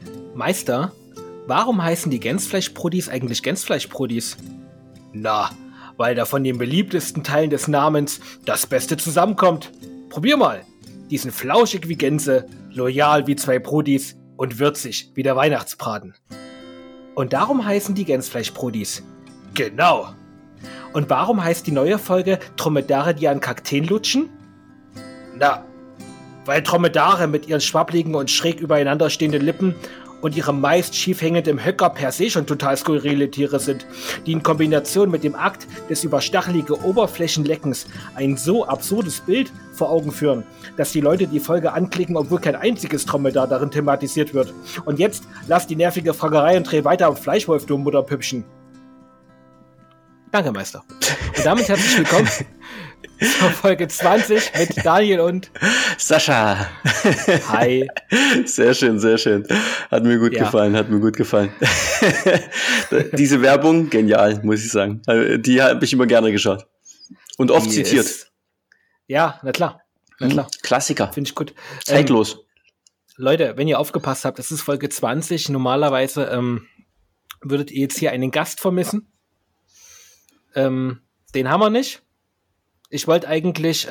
Meister, warum heißen die Gänsfleischbrudis eigentlich Gänsfleischbrudis? Na, weil da von den beliebtesten Teilen des Namens das Beste zusammenkommt. Probier mal. Die sind flauschig wie Gänse, loyal wie zwei Brudis und würzig wie der Weihnachtsbraten. Und darum heißen die Gänsfleischbrudis. Genau. Und warum heißt die neue Folge Dromedare, die an Kakteen lutschen? Na, weil Dromedare mit ihren schwabbligen und schräg übereinander stehenden Lippen und ihrem meist schief hängenden Höcker per se schon total skurrile Tiere sind, die in Kombination mit dem Akt des über stachelige Oberflächenleckens ein so absurdes Bild vor Augen führen, dass die Leute die Folge anklicken, obwohl kein einziges Dromedar darin thematisiert wird. Und jetzt lass die nervige Fragerei und dreh weiter am Fleischwolf, du Mutterpüppchen. Danke, Meister. Und damit herzlich willkommen zur Folge 20 mit Daniel und Sascha. Hi. Sehr schön, sehr schön. Hat mir gut gefallen, hat mir gut gefallen. Diese Werbung, genial, muss ich sagen. Die habe ich immer gerne geschaut. Und oft zitiert. Ja, na klar. Na klar. Klassiker. Finde ich gut. Zeitlos. Leute, wenn ihr aufgepasst habt, das ist Folge 20. Normalerweise würdet ihr jetzt hier einen Gast vermissen. Den haben wir nicht. Ich wollte eigentlich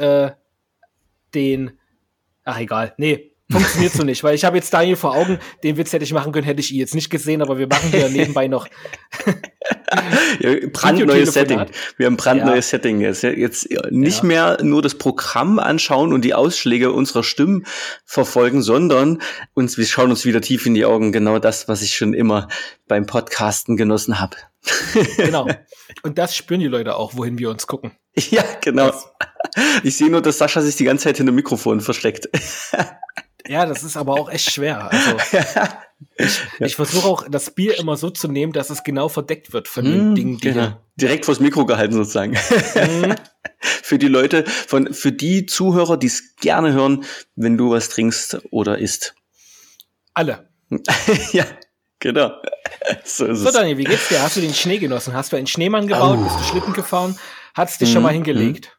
egal. Nee, funktioniert so nicht, weil ich habe jetzt Daniel vor Augen, den Witz hätte ich machen können, hätte ich ihn jetzt nicht gesehen, aber wir machen hier nebenbei noch brandneues Setting. Wir haben brandneues Setting jetzt. Jetzt nicht mehr nur das Programm anschauen und die Ausschläge unserer Stimmen verfolgen, sondern wir schauen uns wieder tief in die Augen. Genau das, was ich schon immer beim Podcasten genossen habe. Genau. Und das spüren die Leute auch, wohin wir uns gucken. Ja, genau. Ich sehe nur, dass Sascha sich die ganze Zeit hinter dem Mikrofon versteckt. Ja, das ist aber auch echt schwer. Also ich versuche auch, das Bier immer so zu nehmen, dass es genau verdeckt wird von den Dingen, die direkt vors Mikro gehalten sozusagen. Für die Leute, für die Zuhörer, die es gerne hören, wenn du was trinkst oder isst. Alle. Ja, genau. So ist es. Daniel, wie geht's dir? Hast du den Schnee genossen? Hast du einen Schneemann gebaut? Bist du Schlitten gefahren? Hat's dich schon mal hingelegt?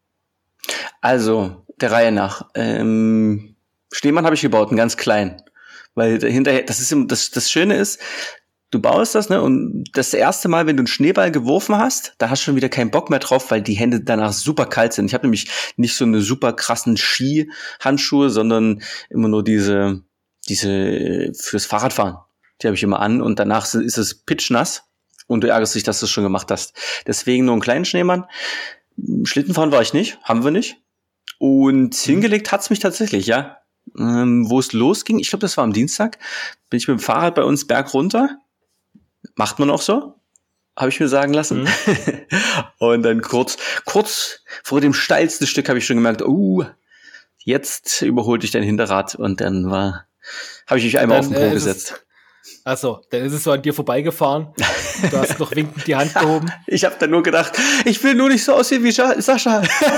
Also, der Reihe nach. Schneemann habe ich gebaut, einen ganz kleinen. Weil hinterher, das Schöne ist, du baust das, ne? Und das erste Mal, wenn du einen Schneeball geworfen hast, da hast du schon wieder keinen Bock mehr drauf, weil die Hände danach super kalt sind. Ich habe nämlich nicht so eine super krassen Skihandschuhe, sondern immer nur diese fürs Fahrradfahren. Die habe ich immer an und danach ist es pitschnass und du ärgerst dich, dass du es schon gemacht hast. Deswegen nur einen kleinen Schneemann. Schlittenfahren war ich nicht, haben wir nicht. Und hingelegt hat's mich tatsächlich, ja. Wo es losging, ich glaube, das war am Dienstag, bin ich mit dem Fahrrad bei uns berg runter. Macht man auch so, habe ich mir sagen lassen. Und dann kurz vor dem steilsten Stück habe ich schon gemerkt, jetzt überholte ich dein Hinterrad und dann habe ich mich einmal auf den Po gesetzt. Achso, dann ist es so an dir vorbeigefahren. Du hast noch winkend die Hand gehoben. Ich habe dann nur gedacht, ich will nur nicht so aussehen wie Sascha.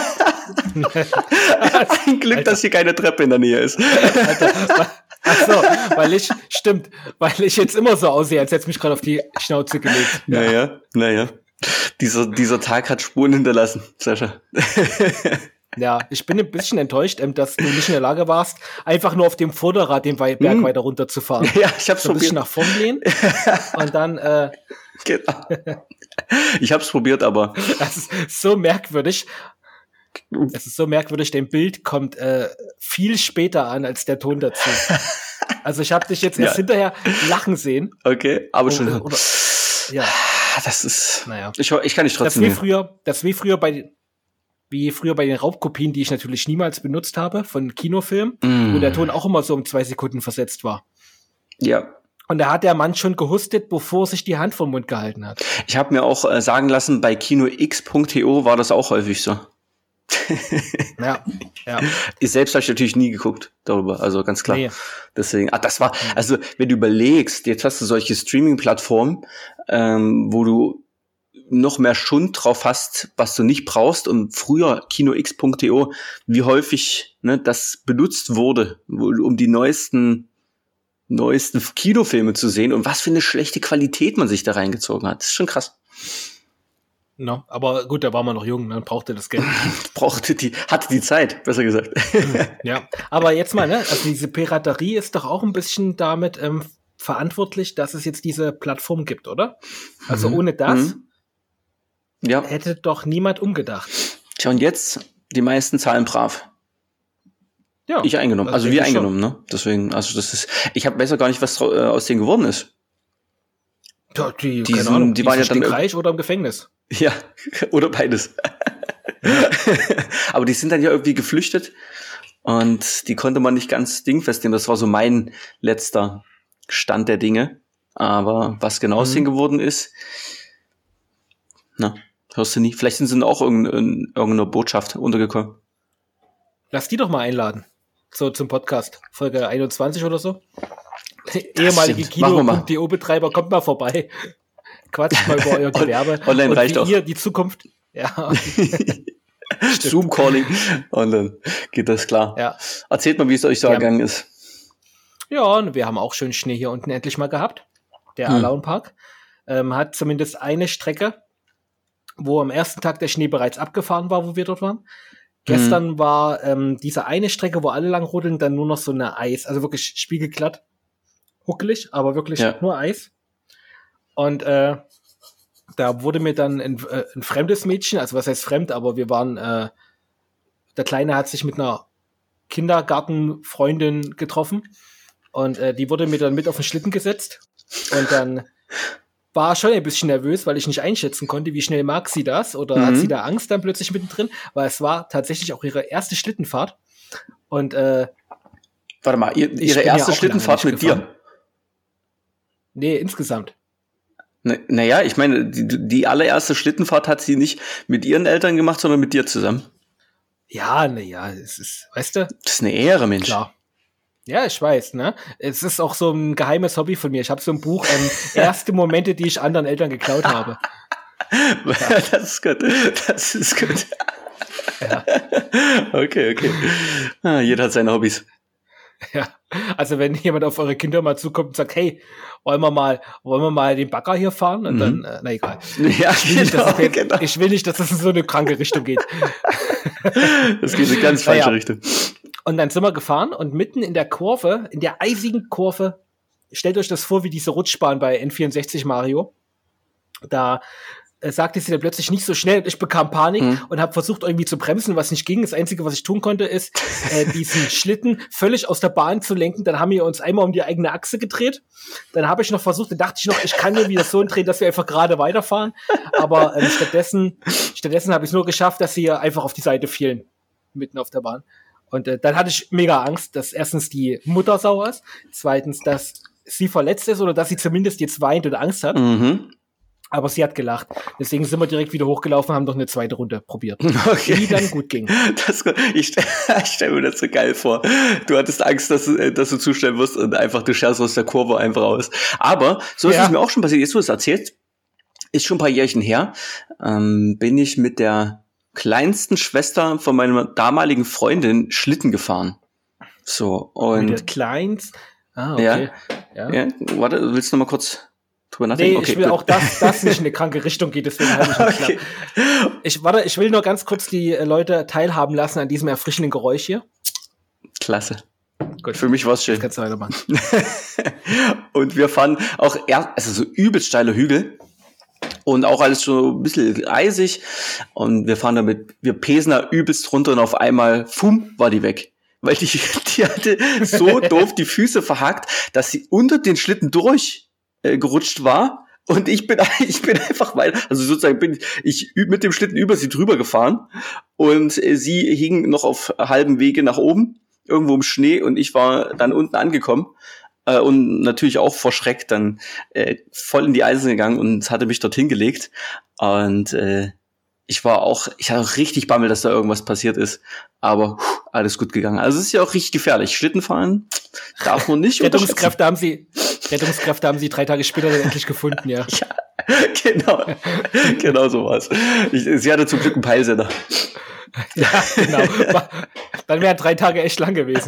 Ein Glück, dass hier keine Treppe in der Nähe ist. Achso, weil ich jetzt immer so aussehe, als hätte es mich gerade auf die Schnauze gelegt. Ja. Naja. Dieser Tag hat Spuren hinterlassen, Sascha. Ja, ich bin ein bisschen enttäuscht, dass du nicht in der Lage warst, einfach nur auf dem Vorderrad den Berg weiter runterzufahren. Ja, ich hab's probiert. Ein bisschen nach vorn lehnen und dann Genau. Ich hab's probiert, aber das ist so merkwürdig. Es ist so merkwürdig, dein Bild kommt viel später an als der Ton dazu. Also ich habe dich jetzt erst hinterher lachen sehen. Okay, aber schon. Ja. Das ist. Naja. Ich kann nicht trotzdem. Das wie früher bei den Raubkopien, die ich natürlich niemals benutzt habe, von Kinofilmen, wo der Ton auch immer so um 2 Sekunden versetzt war. Ja. Und da hat der Mann schon gehustet, bevor sich die Hand vom Mund gehalten hat. Ich habe mir auch sagen lassen, bei kinox.to war das auch häufig so. Ja. Ich selbst habe ich natürlich nie geguckt darüber, also ganz klar. Nee. Deswegen, das war, also wenn du überlegst, jetzt hast du solche Streaming-Plattformen, wo du noch mehr Schund drauf hast, was du nicht brauchst. Und früher, kinox.to, wie häufig das benutzt wurde, um die neuesten Kinofilme zu sehen und was für eine schlechte Qualität man sich da reingezogen hat. Das ist schon krass. No, aber gut, da war man noch jung, dann brauchte das Geld. Hatte die Zeit, besser gesagt. Ja, aber jetzt mal, also diese Piraterie ist doch auch ein bisschen damit verantwortlich, dass es jetzt diese Plattform gibt, oder? Also ohne das hätte doch niemand umgedacht. Tja, und jetzt, die meisten zahlen brav. Ja. Ich eingenommen, also wir eingenommen, ne? Deswegen, also das ist, ich weiß auch gar nicht, was aus denen geworden ist. Ja, keine Ahnung, die waren ja dann reich oder im Gefängnis. Ja, oder beides. Aber die sind dann ja irgendwie geflüchtet und die konnte man nicht ganz dingfest nehmen. Das war so mein letzter Stand der Dinge. Aber was genau aus denen geworden ist, hörst du nie. Vielleicht sind sie auch irgendeiner Botschaft untergekommen. Lass die doch mal einladen. So zum Podcast. Folge 21 oder so. Ehemalige Kino.de-Betreiber, kommt mal vorbei. Quatscht mal über euer Gewerbe. Online und reicht wie auch. ihr die Zukunft. Ja. Zoom-Calling. Und dann geht das klar. Ja. Erzählt mal, wie es euch so ergangen ist. Ja, und wir haben auch schön Schnee hier unten endlich mal gehabt. Der Alaun Park hat zumindest eine Strecke, wo am ersten Tag der Schnee bereits abgefahren war, wo wir dort waren. Gestern war diese eine Strecke, wo alle lang rodeln, dann nur noch so eine Eis, also wirklich spiegelglatt, huckelig, aber wirklich nur Eis. Und da wurde mir dann ein fremdes Mädchen, also was heißt fremd, aber wir waren, der Kleine hat sich mit einer Kindergartenfreundin getroffen und die wurde mir dann mit auf den Schlitten gesetzt und dann war schon ein bisschen nervös, weil ich nicht einschätzen konnte, wie schnell mag sie das oder hat sie da Angst dann plötzlich mittendrin, weil es war tatsächlich auch ihre erste Schlittenfahrt und warte mal, ihre erste Schlittenfahrt mit dir? Nee, insgesamt. Naja, ich meine, die allererste Schlittenfahrt hat sie nicht mit ihren Eltern gemacht, sondern mit dir zusammen. Ja, es ist, weißt du? Das ist eine Ehre, Mensch. Klar. Ja, ich weiß, ne? Es ist auch so ein geheimes Hobby von mir. Ich habe so ein Buch, erste Momente, die ich anderen Eltern geklaut habe. Ja. Das ist gut. Ja. Okay. Jeder hat seine Hobbys. Ja, also wenn jemand auf eure Kinder mal zukommt und sagt, hey, wollen wir mal den Bagger hier fahren? Und dann, na egal. Ja, ich will nicht, dass das in so eine kranke Richtung geht. Das geht in eine ganz falsche Richtung. Und dann sind wir gefahren und mitten in der Kurve, in der eisigen Kurve, stellt euch das vor wie diese Rutschbahn bei N64 Mario. Da sagte sie dann plötzlich nicht so schnell und ich bekam Panik und habe versucht irgendwie zu bremsen, was nicht ging. Das Einzige, was ich tun konnte, ist diesen Schlitten völlig aus der Bahn zu lenken. Dann haben wir uns einmal um die eigene Achse gedreht. Dann habe ich noch versucht, dann dachte ich noch, ich kann mir wieder so drehen, dass wir einfach gerade weiterfahren. Aber stattdessen habe ich es nur geschafft, dass sie einfach auf die Seite fielen, mitten auf der Bahn. Und dann hatte ich mega Angst, dass erstens die Mutter sauer ist, zweitens, dass sie verletzt ist oder dass sie zumindest jetzt weint und Angst hat. Aber sie hat gelacht. Deswegen sind wir direkt wieder hochgelaufen und haben noch eine zweite Runde probiert. Okay. Die dann gut ging. Ich stelle mir das so geil vor. Du hattest Angst, dass du zustellen wirst und einfach du schaust aus der Kurve einfach raus. Aber so ist es mir auch schon passiert. Jetzt, wo du es erzählst, ist schon ein paar Jährchen her, bin ich mit der kleinsten Schwester von meiner damaligen Freundin Schlitten gefahren. So, und. Mit der kleinsten? Ah, okay. Ja. Warte, willst du noch mal kurz drüber nachdenken? Nee, okay, ich will auch, dass das nicht in eine kranke Richtung geht, deswegen halte ich nicht klar. Ich will nur ganz kurz die Leute teilhaben lassen an diesem erfrischenden Geräusch hier. Klasse. Gut. Für mich war es schön. Das kannst du weitermachen. Und wir fahren auch so übelst steile Hügel. Und auch alles so ein bisschen eisig. Und wir fahren damit, wir pesen da übelst runter und auf einmal, war die weg. Weil die hatte so doof die Füße verhakt, dass sie unter den Schlitten gerutscht war. Und ich bin einfach weiter, also sozusagen bin ich mit dem Schlitten über sie drüber gefahren. Und sie hing noch auf halbem Wege nach oben, irgendwo im Schnee. Und ich war dann unten angekommen. Und natürlich auch vor Schreck dann voll in die Eisen gegangen und hatte mich dorthin gelegt. Und ich hatte auch richtig Bammel, dass da irgendwas passiert ist. Aber alles gut gegangen. Also es ist ja auch richtig gefährlich. Schlittenfahren darf man nicht Rettungskräfte haben sie 3 Tage später dann endlich gefunden, ja. Ja, genau so war's. Sie hatte zum Glück einen Peilsender. Ja, genau. Dann wären 3 Tage echt lang gewesen.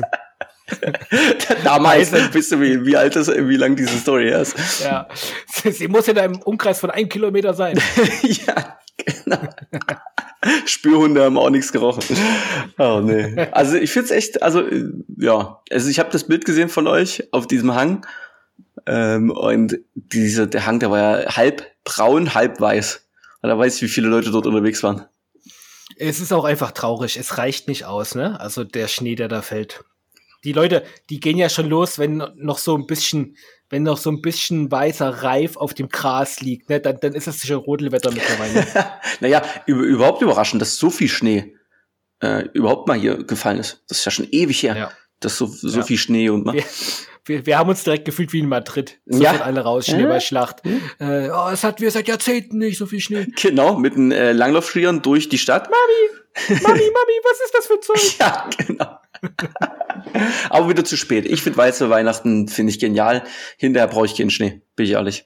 Damals wisst ihr, wie lang diese Story her ist. Ja. Sie muss in einem Umkreis von 1 Kilometer sein. Ja, genau. Spürhunde haben auch nichts gerochen. Oh, nee. Also ich find's echt, also ich habe das Bild gesehen von euch auf diesem Hang. Und der Hang, der war ja halb braun, halb weiß. Und da weiß ich, wie viele Leute dort unterwegs waren. Es ist auch einfach traurig. Es reicht nicht aus, ne? Also der Schnee, der da fällt. Die Leute, die gehen ja schon los, wenn noch so ein bisschen weißer Reif auf dem Gras liegt, ne? Dann ist das schon Rodelwetter mittlerweile. Naja, überhaupt überraschend, dass so viel Schnee überhaupt mal hier gefallen ist. Das ist ja schon ewig her, Ja. dass so viel Schnee und Wir haben uns direkt gefühlt wie in Madrid. Ja. Alle raus, Schneeballschlacht. Es hatten wir seit Jahrzehnten nicht so viel Schnee. Genau, mit den Langlaufskiern durch die Stadt. Mami, was ist das für ein Zeug? Ja, genau. Aber wieder zu spät. Ich finde weiße Weihnachten, finde ich genial. Hinterher brauche ich keinen Schnee, bin ich ehrlich.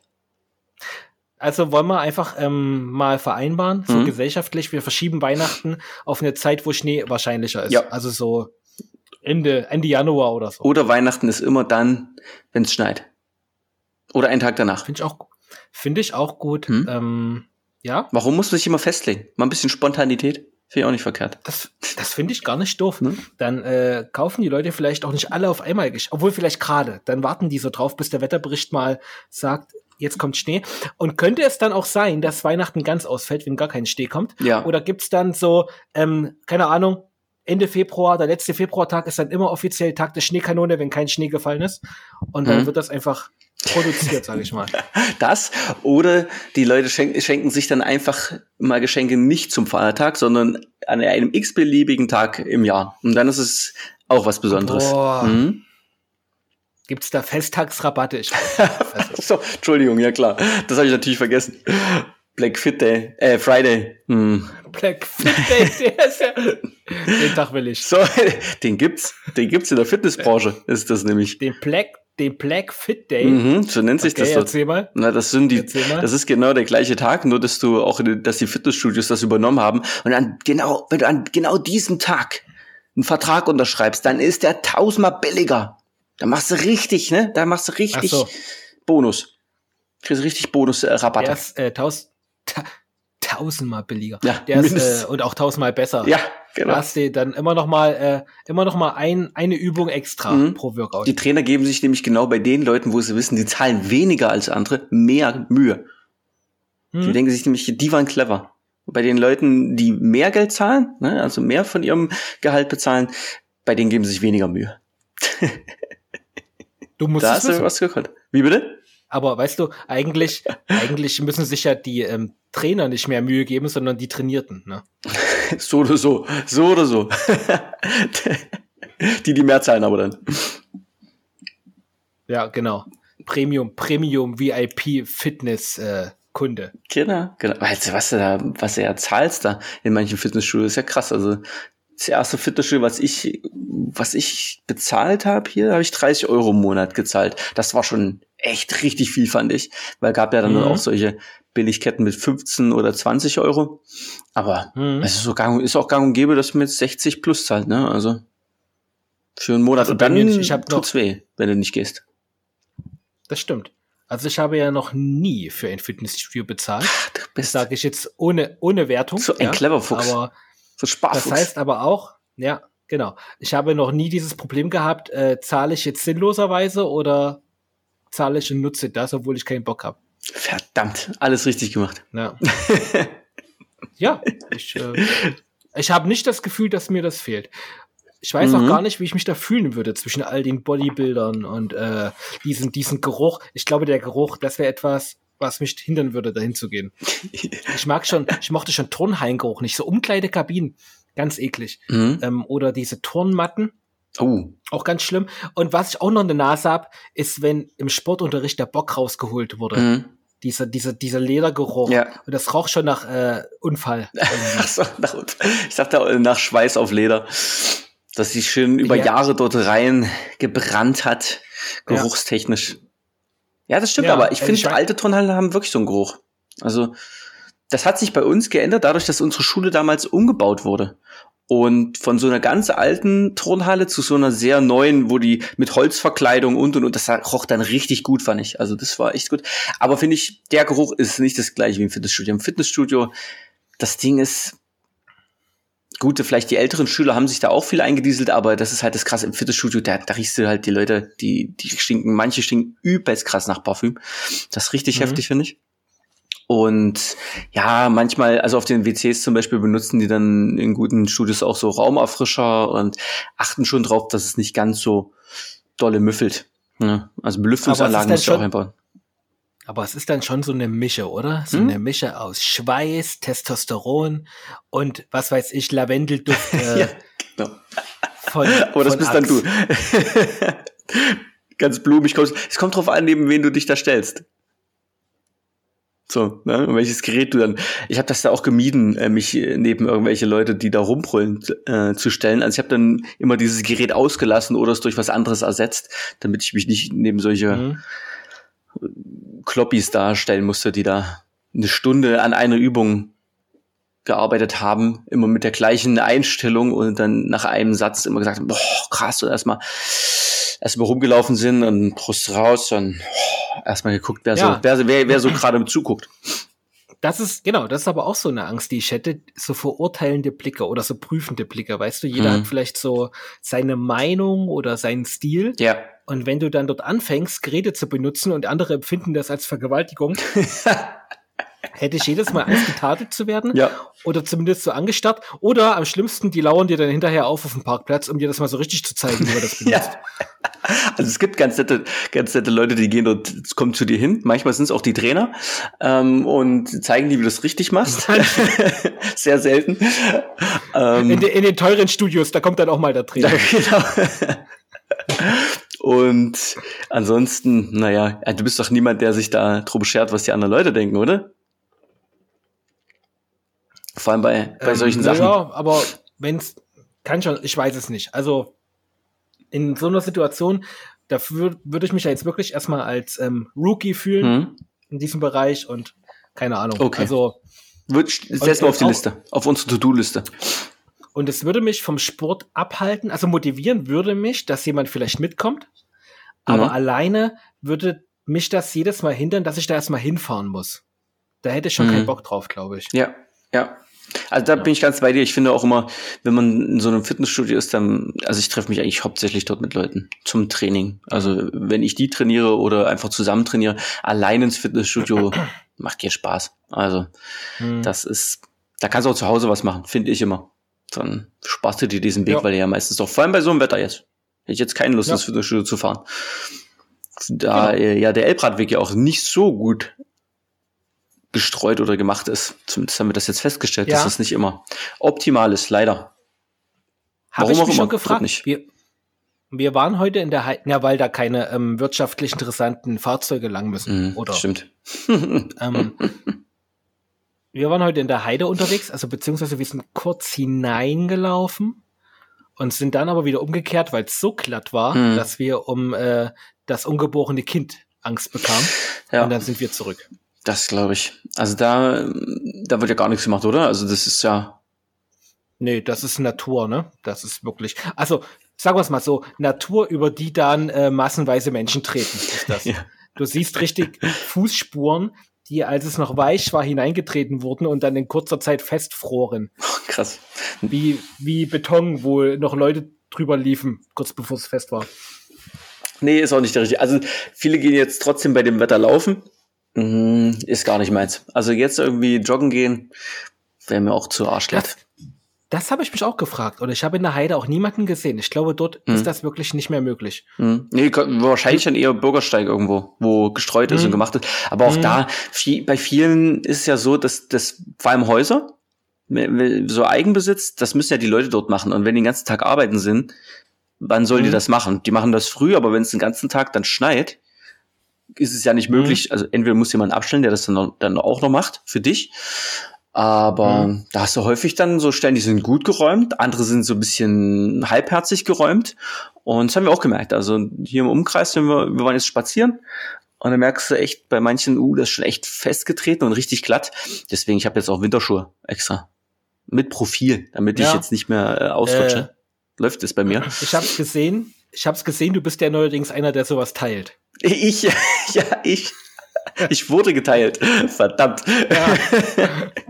Also wollen wir einfach mal vereinbaren, so gesellschaftlich, wir verschieben Weihnachten auf eine Zeit, wo Schnee wahrscheinlicher ist. Ja. Also so Ende Januar oder so. Oder Weihnachten ist immer dann, wenn es schneit. Oder einen Tag danach. Finde ich auch gut. Ja. Warum muss man sich immer festlegen? Mal ein bisschen Spontanität. Finde ich auch nicht verkehrt. Das finde ich gar nicht doof. Dann kaufen die Leute vielleicht auch nicht alle auf einmal, obwohl vielleicht gerade. Dann warten die so drauf, bis der Wetterbericht mal sagt, jetzt kommt Schnee. Und könnte es dann auch sein, dass Weihnachten ganz ausfällt, wenn gar kein Schnee kommt? Ja. Oder gibt's dann so, keine Ahnung, Ende Februar, der letzte Februartag ist dann immer offiziell Tag der Schneekanone, wenn kein Schnee gefallen ist. Und dann wird das einfach produziert, sage ich mal. Das oder die Leute schenken sich dann einfach mal Geschenke nicht zum Feiertag, sondern an einem x-beliebigen Tag im Jahr. Und dann ist es auch was Besonderes. Boah. Gibt's da Festtagsrabatte? So, Entschuldigung, ja klar. Das habe ich natürlich vergessen. Black Friday. Black Friday, der ist ja... Den Tag will ich. So, den gibt's in der Fitnessbranche, ist das nämlich. Den Black Fit Day. So nennt sich das dort. Erzähl mal. Na, das ist genau der gleiche Tag, nur dass die Fitnessstudios das übernommen haben. Und wenn du an genau diesem Tag einen Vertrag unterschreibst, dann ist der 1000-mal billiger. Da machst du richtig, ne? Bonus. Kriegst richtig Bonus-Rabatte. Der ist 1000-mal billiger. Ja, der ist und auch 1000-mal besser. Ja, genau. Da hast du dann immer noch mal eine Übung extra pro Workout. Die Trainer geben sich nämlich genau bei den Leuten, wo sie wissen, die zahlen weniger als andere, mehr Mühe. Die denken sich nämlich, die waren clever. Bei den Leuten, die mehr Geld zahlen, ne, also mehr von ihrem Gehalt bezahlen, bei denen geben sie sich weniger Mühe. Du musst da hast du was gekonnt. Wie bitte? Aber weißt du, eigentlich müssen sich ja die Trainer nicht mehr Mühe geben, sondern die Trainierten, ne? So oder so. Die mehr zahlen aber dann. Ja, genau. Premium VIP Fitness Kunde. Genau. Weißt du, was du da zahlst da in manchen Fitnessstudios, ist ja krass. Also das erste Fitnessstudio, was ich bezahlt habe, hier habe ich 30 € im Monat gezahlt. Das war schon echt richtig viel, fand ich. Weil gab ja dann auch solche Billigketten mit 15 oder 20 €. Aber es ist auch gang und gäbe, dass man jetzt 60 plus zahlt, ne? Also für einen Monat. Also und dann tut's weh, wenn du nicht gehst. Das stimmt. Also ich habe ja noch nie für ein Fitnessstudio bezahlt. Das sage ich jetzt ohne Wertung. So ein clever Fuchs. Aber so Sparfuchs. Das heißt aber auch, ja, genau. Ich habe noch nie dieses Problem gehabt, zahle ich jetzt sinnloserweise oder zahle ich und nutze das, obwohl ich keinen Bock habe. Verdammt, alles richtig gemacht. Ja, ja, ich habe nicht das Gefühl, dass mir das fehlt. Ich weiß auch gar nicht, wie ich mich da fühlen würde zwischen all den Bodybuildern und diesen Geruch. Ich glaube, der Geruch, das wäre etwas, was mich hindern würde, dahin zu gehen. Ich mochte schon Turnhallengeruch nicht. So Umkleidekabinen, ganz eklig. Oder diese Turnmatten. Oh. Auch ganz schlimm. Und was ich auch noch in der Nase habe, ist, wenn im Sportunterricht der Bock rausgeholt wurde. Dieser Ledergeruch. Ja. Und das roch schon nach Unfall. Ach so, ich dachte nach Schweiß auf Leder. Dass sich schön über Jahre dort rein gebrannt hat, geruchstechnisch. Ja, das stimmt, aber ich finde, alte Turnhallen haben wirklich so einen Geruch. Also, das hat sich bei uns geändert, dadurch, dass unsere Schule damals umgebaut wurde. Und von so einer ganz alten Turnhalle zu so einer sehr neuen, wo die mit Holzverkleidung und, das roch dann richtig gut, fand ich. Also, das war echt gut. Aber finde ich, der Geruch ist nicht das gleiche wie im Fitnessstudio. Im Fitnessstudio, das Ding ist Gut, vielleicht die älteren Schüler haben sich da auch viel eingedieselt, aber das ist halt das Krasse im Fitnessstudio, da riechst du halt die Leute, die stinken, manche stinken übelst krass nach Parfüm. Das ist richtig heftig, finde ich. Und ja, manchmal, also auf den WCs zum Beispiel benutzen die dann in guten Studios auch so Raumerfrischer und achten schon drauf, dass es nicht ganz so dolle müffelt. Ja, also Belüftungsanlagen musst du auch einbauen. Aber es ist dann schon so eine Mische, oder? So eine Mische aus Schweiß, Testosteron und was weiß ich, Lavendelduft. Ja, genau. Aber das bist dann du. Ganz blumig. Es kommt drauf an, neben wen du dich da stellst. So, ne? Und welches Gerät du dann. Ich habe das da auch gemieden, mich neben irgendwelche Leute, die da rumbrüllen, zu stellen. Also ich habe dann immer dieses Gerät ausgelassen oder es durch was anderes ersetzt, damit ich mich nicht neben solche Kloppis darstellen musste, die da eine Stunde an einer Übung gearbeitet haben, immer mit der gleichen Einstellung und dann nach einem Satz immer gesagt haben, boah, krass, und erstmal rumgelaufen sind und Brust raus und erstmal geguckt, wer so gerade zuguckt. Das ist aber auch so eine Angst, die ich hätte, so verurteilende Blicke oder so prüfende Blicke, weißt du, jeder hat vielleicht so seine Meinung oder seinen Stil. Ja. Und wenn du dann dort anfängst, Geräte zu benutzen und andere empfinden das als Vergewaltigung, hätte ich jedes Mal Angst, getadelt zu werden oder zumindest so angestarrt. Oder am schlimmsten, die lauern dir dann hinterher auf dem Parkplatz, um dir das mal so richtig zu zeigen, wie man das benutzt. Ja. Also es gibt ganz nette Leute, die gehen dort, kommen zu dir hin. Manchmal sind es auch die Trainer und zeigen dir, wie du das richtig machst. Sehr selten. In den teuren Studios, da kommt dann auch mal der Trainer. Genau. Und ansonsten, naja, du bist doch niemand, der sich da drum schert, was die anderen Leute denken, oder? Vor allem bei solchen Sachen. Ja, aber wenn's, kann schon, ich weiß es nicht. Also in so einer Situation, da würde ich mich ja jetzt wirklich erstmal als Rookie fühlen in diesem Bereich und keine Ahnung. Okay. Also setz mal auf die Liste, auf unsere To-Do-Liste. Und es würde mich vom Sport abhalten, also motivieren würde mich, dass jemand vielleicht mitkommt, aber alleine würde mich das jedes Mal hindern, dass ich da erstmal hinfahren muss. Da hätte ich schon keinen Bock drauf, glaube ich. Ja. Also da bin ich ganz bei dir. Ich finde auch immer, wenn man in so einem Fitnessstudio ist, dann, also ich treffe mich eigentlich hauptsächlich dort mit Leuten zum Training. Also wenn ich die trainiere oder einfach zusammen trainiere, allein ins Fitnessstudio macht keinen Spaß. Also das ist, da kannst du auch zu Hause was machen, finde ich immer. Dann sparst du dir diesen Weg, weil du ja meistens doch, vor allem bei so einem Wetter jetzt, hätte ich jetzt keine Lust, ins Fitnessstudio zu fahren. Da der Elbradweg ja auch nicht so gut gestreut oder gemacht ist. Zumindest haben wir das jetzt festgestellt, dass das nicht immer optimal ist, leider. Habe ich mich schon gefragt. Nicht. Wir waren heute in der Heide, ja, weil da keine wirtschaftlich interessanten Fahrzeuge lang müssen. Oder? Stimmt. Wir waren heute in der Heide unterwegs, also beziehungsweise wir sind kurz hineingelaufen und sind dann aber wieder umgekehrt, weil es so glatt war, dass wir um das ungeborene Kind Angst bekamen. Ja. Und dann sind wir zurück. Das glaube ich. Also da wird ja gar nichts gemacht, oder? Also das ist ja... Nee, das ist Natur, ne? Das ist wirklich... Also, sagen wir es mal so, Natur, über die dann massenweise Menschen treten, ist das. Ja. Du siehst richtig Fußspuren, die, als es noch weich war, hineingetreten wurden und dann in kurzer Zeit festfroren. Krass. Wie Beton, wo noch Leute drüber liefen, kurz bevor es fest war. Nee, ist auch nicht der richtige. Also viele gehen jetzt trotzdem bei dem Wetter laufen. Ist gar nicht meins. Also jetzt irgendwie joggen gehen, wäre mir auch zu arschlecht. Das habe ich mich auch gefragt. Und ich habe in der Heide auch niemanden gesehen. Ich glaube, dort ist das wirklich nicht mehr möglich. Nee, wahrscheinlich dann eher Bürgersteig irgendwo, wo gestreut ist und gemacht ist. Aber auch da, bei vielen ist es ja so, dass das vor allem Häuser, so Eigenbesitz, das müssen ja die Leute dort machen. Und wenn die den ganzen Tag arbeiten sind, wann sollen die das machen? Die machen das früh, aber wenn es den ganzen Tag dann schneit, ist es ja nicht möglich. Also entweder muss jemand abstellen, der das dann auch noch macht für dich. Aber da hast du häufig dann so Stellen, die sind gut geräumt, andere sind so ein bisschen halbherzig geräumt. Und das haben wir auch gemerkt. Also hier im Umkreis, wir waren jetzt spazieren und dann merkst du echt bei manchen, das ist schon echt festgetreten und richtig glatt. Deswegen, ich habe jetzt auch Winterschuhe extra. Mit Profil, damit ich jetzt nicht mehr ausrutsche. Läuft es bei mir. Ich hab's gesehen, du bist ja neuerdings einer, der sowas teilt. Ich wurde geteilt. Verdammt. Ja.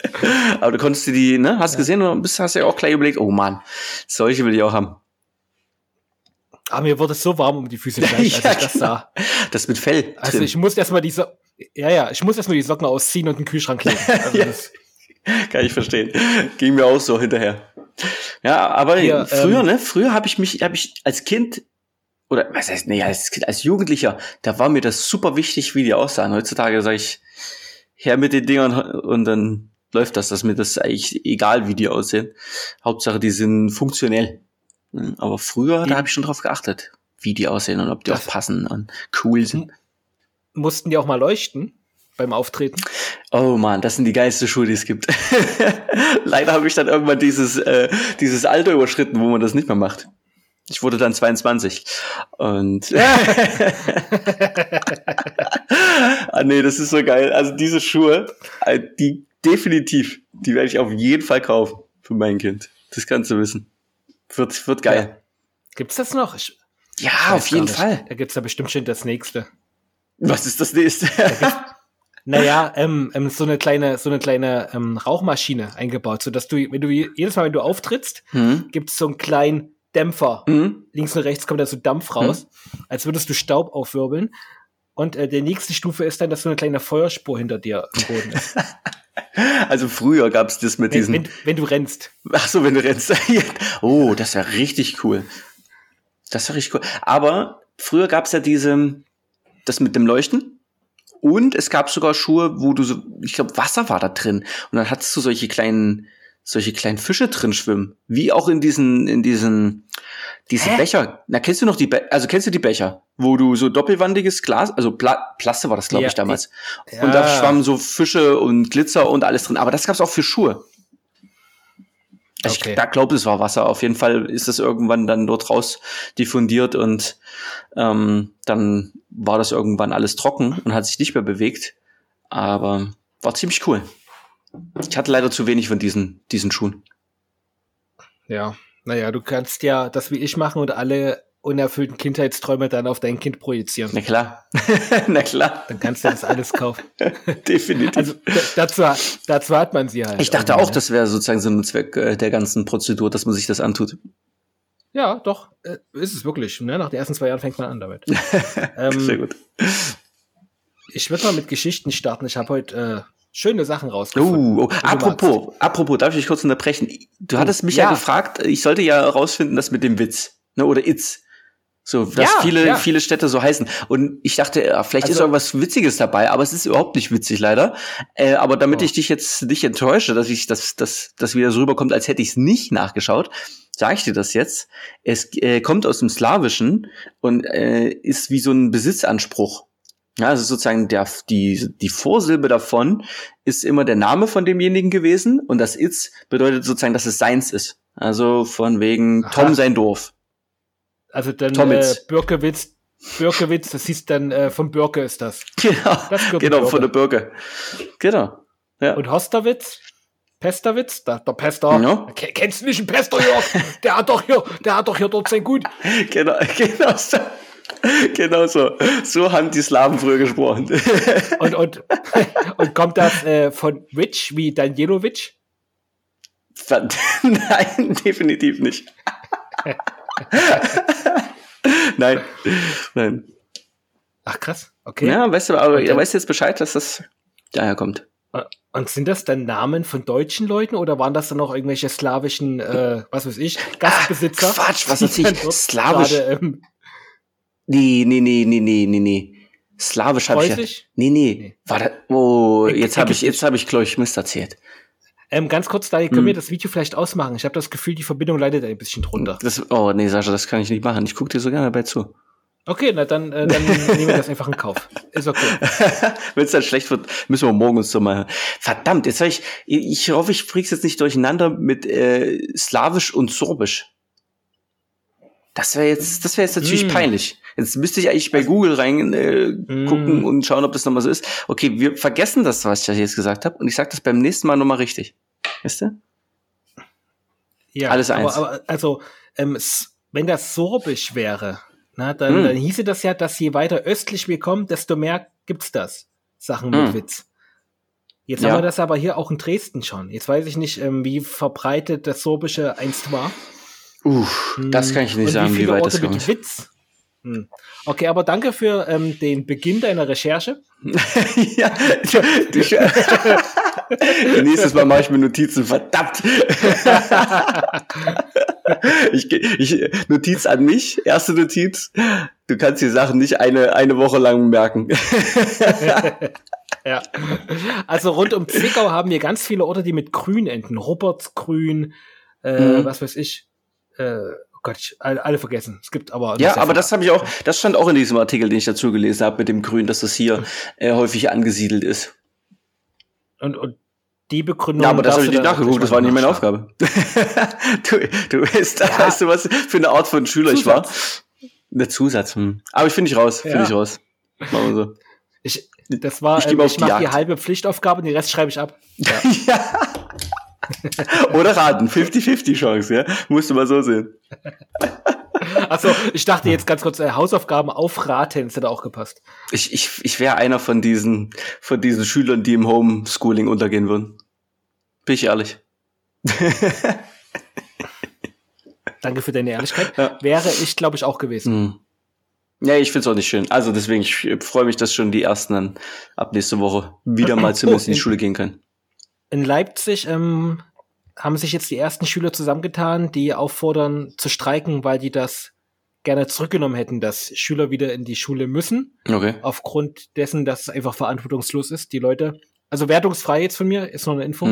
Aber du konntest dir die, ne, hast gesehen und hast ja auch gleich überlegt, oh Mann, solche will ich auch haben. Aber mir wurde es so warm um die Füße gleich, als ich das sah. Das mit Fell Also drin. ich muss erstmal die Socken ausziehen und in den Kühlschrank legen. Also Ja. Kann ich verstehen. Ging mir auch so hinterher. Ja, aber Hier, früher habe ich als Kind, oder was heißt, nee, als Kind, als Jugendlicher, da war mir das super wichtig, wie die aussahen. Heutzutage sage ich, her mit den Dingern und dann läuft das, dass mir das eigentlich egal, wie die aussehen. Hauptsache, die sind funktionell. Aber früher, da habe ich schon drauf geachtet, wie die aussehen und ob die auch passen und cool sind. Mussten die auch mal leuchten beim Auftreten? Oh man, das sind die geilsten Schuhe, die es gibt. Leider habe ich dann irgendwann dieses Alter überschritten, wo man das nicht mehr macht. Ich wurde dann 22 und nee, das ist so geil. Also diese Schuhe, die definitiv, die werde ich auf jeden Fall kaufen für mein Kind. Das kannst du wissen. Wird geil. Ja. Gibt's das noch? Ja, auf jeden Fall. Da gibt's da bestimmt schon das nächste. Was ist das nächste? Naja, so eine kleine Rauchmaschine eingebaut, sodass du, jedes Mal, wenn du auftrittst, gibt's so einen kleinen Dämpfer. Links und rechts kommt da so Dampf raus, als würdest du Staub aufwirbeln. Und die nächste Stufe ist dann, dass so eine kleine Feuerspur hinter dir im Boden ist. Also früher gab's das mit diesen... Wenn du rennst. Ach so, wenn du rennst. Oh, das wäre richtig cool. Das wäre richtig cool. Aber früher gab's ja das mit dem Leuchten. Und es gab sogar Schuhe, wo du so, ich glaube, Wasser war da drin. Und dann hattest du solche kleinen Fische drin schwimmen. Wie auch in diese Becher. Na, kennst du die Becher? Wo du so doppelwandiges Glas, also Plaste war das, glaube ich, damals. Ja. Und da schwammen so Fische und Glitzer und alles drin. Aber das gab's auch für Schuhe. Okay. Ich glaube, es war Wasser. Auf jeden Fall ist das irgendwann dann dort raus diffundiert und dann war das irgendwann alles trocken und hat sich nicht mehr bewegt. Aber war ziemlich cool. Ich hatte leider zu wenig von diesen Schuhen. Ja, naja, du kannst ja das wie ich machen und alle unerfüllten Kindheitsträume dann auf dein Kind projizieren. Na klar. Na klar. Dann kannst du das alles kaufen. Definitiv. Also dazu hat man sie halt. Ich dachte auch, das wäre sozusagen so ein Zweck der ganzen Prozedur, dass man sich das antut. Ja, doch, ist es wirklich. Ne? Nach den ersten 2 Jahren fängt man an damit. Sehr gut. Ich würde mal mit Geschichten starten. Ich habe heute schöne Sachen rausgefunden. Apropos, darf ich dich kurz unterbrechen? Du hattest mich ja gefragt, ich sollte ja rausfinden, das mit dem Witz, ne, oder Itz. So, dass viele Städte so heißen. Und ich dachte, vielleicht ist irgendwas Witziges dabei, aber es ist überhaupt nicht witzig, leider. Aber damit ich dich jetzt nicht enttäusche, dass das wieder so rüberkommt, als hätte ich es nicht nachgeschaut, sage ich dir das jetzt. Es kommt aus dem Slawischen und ist wie so ein Besitzanspruch. Ja, also sozusagen die Vorsilbe davon ist immer der Name von demjenigen gewesen und das Itz bedeutet sozusagen, dass es seins ist. Also von wegen Tom sein Dorf. Also dann Birkewitz, das hieß dann von Birke ist das. Genau, von der Birke. Genau. Ja. Und Hosterwitz? Pesterwitz? Der Pester. Ja. Kennst du nicht einen Pester, Jörg? Der hat doch hier dort sein Gut. Genau so. So haben die Slawen früher gesprochen. Und kommt das von Witch wie Danielowitsch? Nein, definitiv nicht. Nein. Ach krass, okay. Ja, weißt du, aber ihr weißt jetzt Bescheid, dass das daher kommt. Und sind das dann Namen von deutschen Leuten oder waren das dann noch irgendwelche slawischen, was weiß ich, Gastbesitzer? Quatsch, was weiß ich, slawisch. Nee. Slawisch habe ich ja. Nee. Warte, jetzt habe ich, glaube ich, Mist erzählt. Ganz kurz, Daniel, können wir das Video vielleicht ausmachen? Ich habe das Gefühl, die Verbindung leidet ein bisschen drunter. Sascha, das kann ich nicht machen. Ich gucke dir so gerne dabei zu. Okay, na dann nehmen wir das einfach in Kauf. Ist okay. Wenn es dann schlecht wird, müssen wir morgen uns so mal. Verdammt, jetzt habe ich hoffe, ich bring's jetzt nicht durcheinander mit Slawisch und Sorbisch. Das wäre jetzt natürlich peinlich. Jetzt müsste ich eigentlich bei Google rein gucken und schauen, ob das nochmal so ist. Okay, wir vergessen das, was ich jetzt gesagt habe, und ich sage das beim nächsten Mal nochmal richtig. Weißt du? Ja, alles eins. Aber also, wenn das Sorbisch wäre, dann hieße das ja, dass je weiter östlich wir kommen, desto mehr gibt's das. Sachen mit Witz. Jetzt haben wir das aber hier auch in Dresden schon. Jetzt weiß ich nicht, wie verbreitet das Sorbische einst war. Das kann ich nicht sagen, wie weit das kommt. Witz. Okay, aber danke für den Beginn deiner Recherche. Ja, nächstes Mal mache ich mir Notizen, verdammt. Ich Notiz an mich, erste Notiz. Du kannst die Sachen nicht eine Woche lang merken. Ja. Also rund um Zwickau haben wir ganz viele Orte, die mit Grün enden. Robertsgrün, was weiß ich. Oh Gott, alle vergessen. Es gibt aber... Ja, aber das habe ich auch, das stand auch in diesem Artikel, den ich dazu gelesen habe, mit dem Grün, dass das hier häufig angesiedelt ist. Und die Begründung... Ja, aber das habe ich nicht nachgeguckt, das war nicht meine Aufgabe. du weißt, ja. Weißt du, was für eine Art von Schüler ich war? Der Zusatz. Aber ich finde ich raus. Machen wir so. Ich mache die halbe Pflichtaufgabe und den Rest schreibe ich ab. Ja. Ja. Oder raten, 50-50 Chance, ja? Musst du mal so sehen. Achso, ich dachte jetzt ganz kurz, Hausaufgaben aufraten, das hätte auch gepasst. Ich wäre einer von diesen Schülern, die im Homeschooling untergehen würden. Bin ich ehrlich. Danke für deine Ehrlichkeit. Ja. Wäre ich, glaube ich, auch gewesen. Ja, ich find's auch nicht schön. Also deswegen, ich freue mich, dass schon die Ersten dann ab nächste Woche wieder mal zumindest in die Schule gehen können. In Leipzig haben sich jetzt die ersten Schüler zusammengetan, die auffordern zu streiken, weil die das gerne zurückgenommen hätten, dass Schüler wieder in die Schule müssen. Okay. Aufgrund dessen, dass es einfach verantwortungslos ist, die Leute, also wertungsfrei jetzt von mir, ist noch eine Info,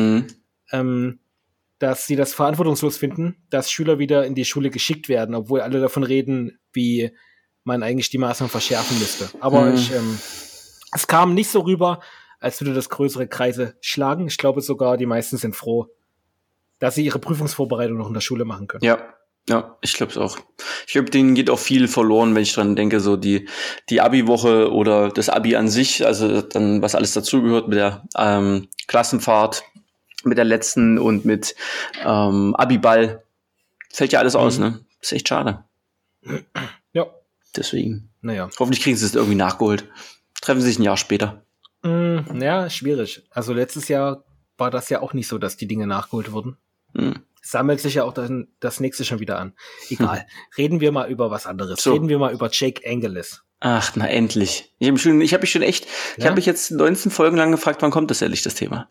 dass sie das verantwortungslos finden, dass Schüler wieder in die Schule geschickt werden, obwohl alle davon reden, wie man eigentlich die Maßnahmen verschärfen müsste. Aber es kam nicht so rüber, als würde das größere Kreise schlagen. Ich glaube sogar, die meisten sind froh, dass sie ihre Prüfungsvorbereitung noch in der Schule machen können. Ja, ich glaube es auch. Ich glaube, denen geht auch viel verloren, wenn ich dran denke, so die Abi-Woche oder das Abi an sich, also dann, was alles dazugehört mit der Klassenfahrt, mit der letzten und mit Abi-Ball. Fällt ja alles aus, ne? Ist echt schade. Ja. Deswegen. Naja. Hoffentlich kriegen sie es irgendwie nachgeholt. Treffen sie sich ein Jahr später. Ja, schwierig. Also letztes Jahr war das ja auch nicht so, dass die Dinge nachgeholt wurden. Sammelt sich ja auch dann das nächste schon wieder an. Egal. Reden wir mal über was anderes. So. Reden wir mal über Jake Angelis. Ach, na endlich. Ich habe mich jetzt 19 Folgen lang gefragt, wann kommt das endlich, das Thema?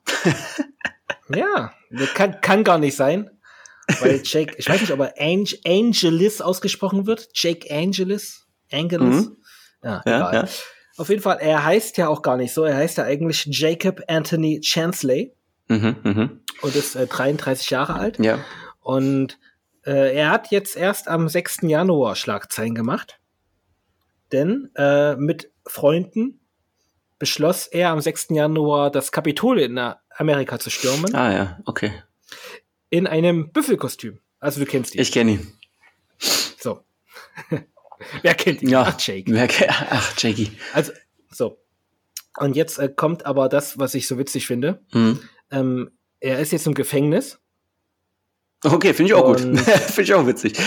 Ja, kann gar nicht sein. Weil Jake, ich weiß nicht, ob er Angelis ausgesprochen wird. Jake Angelis. Ja, egal. Ja. Auf jeden Fall, er heißt ja auch gar nicht so. Er heißt ja eigentlich Jacob Anthony Chansley. Und ist 33 Jahre alt. Ja. Und er hat jetzt erst am 6. Januar Schlagzeilen gemacht. Denn mit Freunden beschloss er am 6. Januar das Kapitol in Amerika zu stürmen. Ah ja, okay. In einem Büffelkostüm. Also du kennst ihn. Ich kenne ihn. So. Wer kennt ihn? Ja. Ach, Jake. Jakey. Also, so. Und jetzt kommt aber das, was ich so witzig finde. Er ist jetzt im Gefängnis. Okay, finde ich auch gut. Finde ich auch witzig.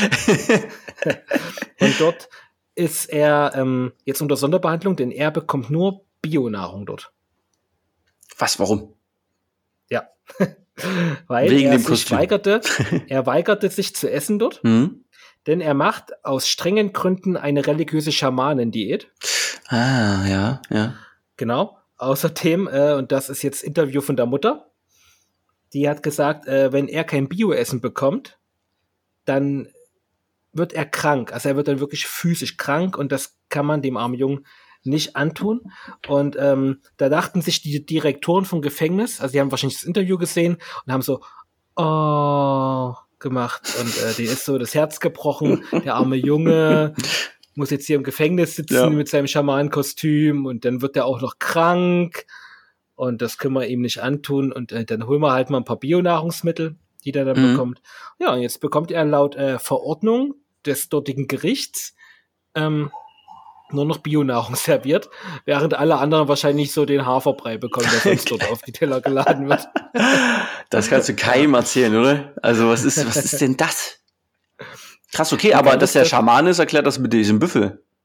Und dort ist er jetzt unter Sonderbehandlung, denn er bekommt nur Bionahrung dort. Was, warum? Ja. Weil wegen er dem sich weigerte sich zu essen dort, denn er macht aus strengen Gründen eine religiöse Schamanendiät. Ah, ja. Genau. Außerdem, und das ist jetzt Interview von der Mutter, die hat gesagt, wenn er kein Bioessen bekommt, dann wird er krank. Also er wird dann wirklich physisch krank und das kann man dem armen Jungen nicht antun. Und da dachten sich die Direktoren vom Gefängnis, also die haben wahrscheinlich das Interview gesehen und haben so gemacht und denen ist so das Herz gebrochen. Der arme Junge muss jetzt hier im Gefängnis sitzen mit seinem Schamanenkostüm und dann wird er auch noch krank und das können wir ihm nicht antun und dann holen wir halt mal ein paar Bionahrungsmittel, die der dann bekommt. Ja, und jetzt bekommt er laut Verordnung des dortigen Gerichts nur noch Bionahrung serviert, während alle anderen wahrscheinlich so den Haferbrei bekommen, der sonst dort auf die Teller geladen wird. Das kannst du keinem erzählen, oder? Also was ist denn das? Krass, okay, aber dass der Schamane ist, erklärt das mit diesem Büffel.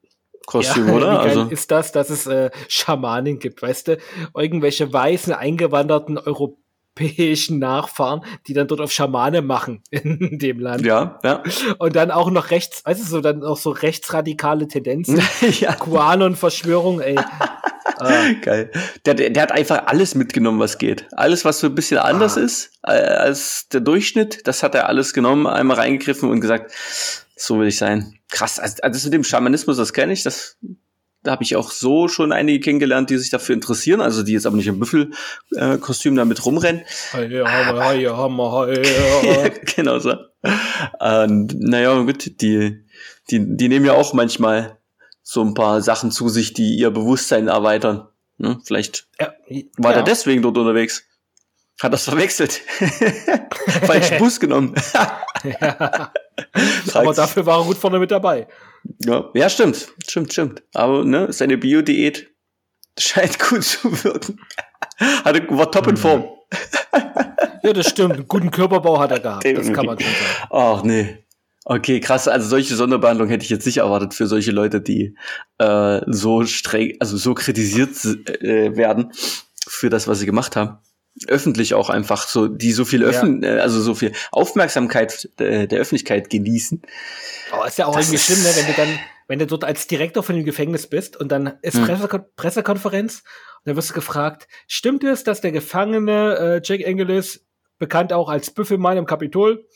Kostüm, Ja, oder? wie geil Also ist das, dass es Schamanen gibt, weißt du? Irgendwelche weißen, eingewanderten europäischen Nachfahren, die dann dort auf Schamane machen in dem Land. ja, ja. Und dann auch noch weißt du, so dann auch so rechtsradikale Tendenzen. Ja, QAnon-Verschwörung, ey. geil. Der hat einfach alles mitgenommen, was geht. Alles, was so ein bisschen anders ist als der Durchschnitt, das hat er alles genommen, einmal reingegriffen und gesagt, so will ich sein. Krass. Also das mit dem Schamanismus, das kenne ich. Da habe ich auch so schon einige kennengelernt, die sich dafür interessieren, also die jetzt aber nicht im Büffelkostüm damit rumrennen. Hammer. Ja, genau so. Naja, gut, die nehmen ja auch manchmal so ein paar Sachen zu sich, die ihr Bewusstsein erweitern. Ne? Vielleicht war der deswegen dort unterwegs. Hat das verwechselt. Falschen Bus genommen. Ja. Aber dafür war er gut vorne mit dabei. Ja, stimmt. Aber ne, seine Bio-Diät scheint gut zu wirken. War top in Form. Ja, das stimmt. Einen guten Körperbau hat er gehabt. Das kann man schon sagen. Ach nee. Okay, krass. Also solche Sonderbehandlung hätte ich jetzt nicht erwartet für solche Leute, die so streng, also so kritisiert werden für das, was sie gemacht haben. Öffentlich auch einfach so, die so viel also so viel Aufmerksamkeit der Öffentlichkeit genießen. Oh, ist ja auch irgendwie schlimm, ne? Wenn du dort als Direktor von dem Gefängnis bist und dann ist Pressekonferenz und dann wirst du gefragt, stimmt es, dass der Gefangene Jack Angelis, bekannt auch als Büffelmann im Kapitol,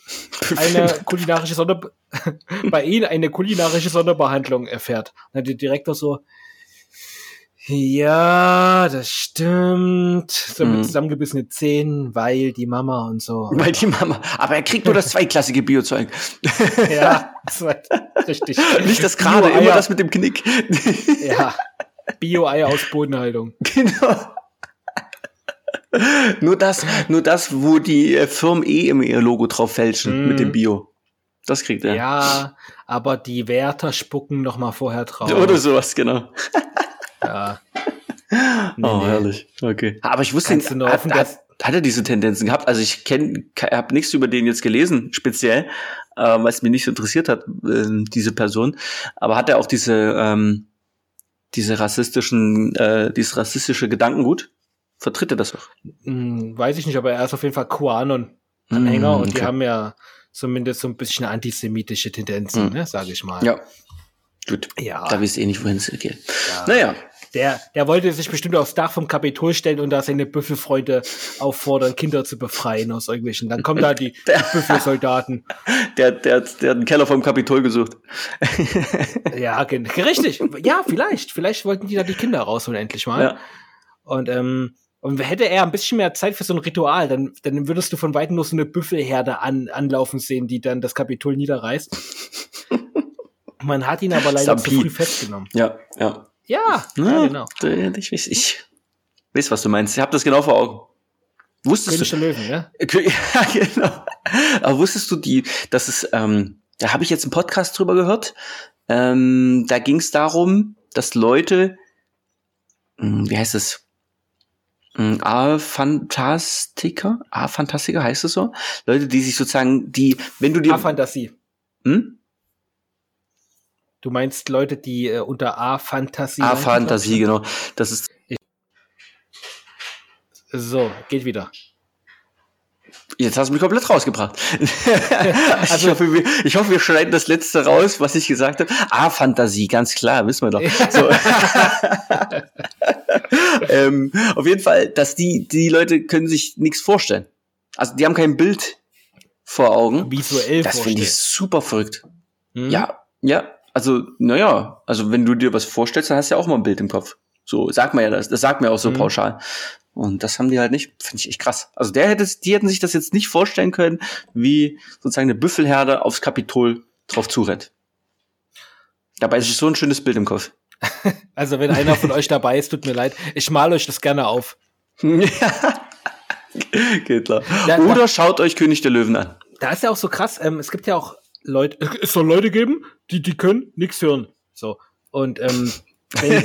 bei ihnen eine kulinarische Sonderbehandlung erfährt? Und dann der Direktor so, ja, das stimmt. So mit zusammengebissenen Zähnen, weil die Mama und so. Weil die Mama. Aber er kriegt nur das zweiklassige Biozeug. Ja, richtig. Nicht das gerade, immer das mit dem Knick. Ja, Bio-Eier aus Bodenhaltung. Genau. Nur das, wo die Firmen immer ihr Logo drauf fälschen mit dem Bio. Das kriegt er. Ja, aber die Wärter spucken noch mal vorher drauf. Oder sowas, genau. Ja. Nee. Herrlich. Okay. Aber ich wusste nicht, hat er diese Tendenzen gehabt? Also ich habe nichts über den jetzt gelesen, speziell, weil es mich nicht so interessiert hat, diese Person. Aber hat er auch dieses rassistische Gedankengut? Vertritt er das auch? Weiß ich nicht, aber er ist auf jeden Fall QAnon-Anhänger und die haben ja zumindest so ein bisschen antisemitische Tendenzen, ne, sage ich mal. Ja. Gut. Ja. Da wisst ihr nicht, wohin es geht. Ja. Naja. Der wollte sich bestimmt aufs Dach vom Kapitol stellen und da seine Büffelfreunde auffordern, Kinder zu befreien aus irgendwelchen. Dann kommen da die Büffelsoldaten. Der hat einen Keller vom Kapitol gesucht. Ja, richtig. Ja, vielleicht wollten die da die Kinder rausholen endlich mal. Ja. Und hätte er ein bisschen mehr Zeit für so ein Ritual, dann würdest du von Weitem nur so eine Büffelherde anlaufen sehen, die dann das Kapitol niederreißt. Man hat ihn aber leider zu früh festgenommen. Ja. Ja, genau. Ich weiß, was du meinst. Ich habe das genau vor Augen. Wusstest König der Löwen, ja? Ja, genau. Aber wusstest du dass es, da habe ich jetzt einen Podcast drüber gehört. Da ging es darum, dass Leute, wie heißt es? A-Fantastiker heißt es so? Leute, die sich sozusagen, wenn du dir... A-Fantasie. Du meinst Leute, die unter A-Fantasie... A-Fantasie, genau. Das ist... So, geht wieder. Jetzt hast du mich komplett rausgebracht. Also, ich hoffe, wir schneiden das letzte raus, was ich gesagt habe. A-Fantasie, ganz klar, wissen wir doch. So. Auf jeden Fall, dass die Leute können sich nichts vorstellen. Also die haben kein Bild vor Augen. Visuell das finde ich super verrückt. Ja. Also, also wenn du dir was vorstellst, dann hast du ja auch mal ein Bild im Kopf. So, sagt man ja das sagt man ja auch so pauschal. Und das haben die halt nicht, finde ich echt krass. Also die hätten sich das jetzt nicht vorstellen können, wie sozusagen eine Büffelherde aufs Kapitol drauf zurennt. Dabei ist es so ein schönes Bild im Kopf. Also wenn einer von euch dabei ist, tut mir leid, ich male euch das gerne auf. Ja, geht klar. Oder schaut euch König der Löwen an. Da ist ja auch so krass, es gibt ja auch Leute, es soll Leute geben, die können nichts hören. So. Und wenn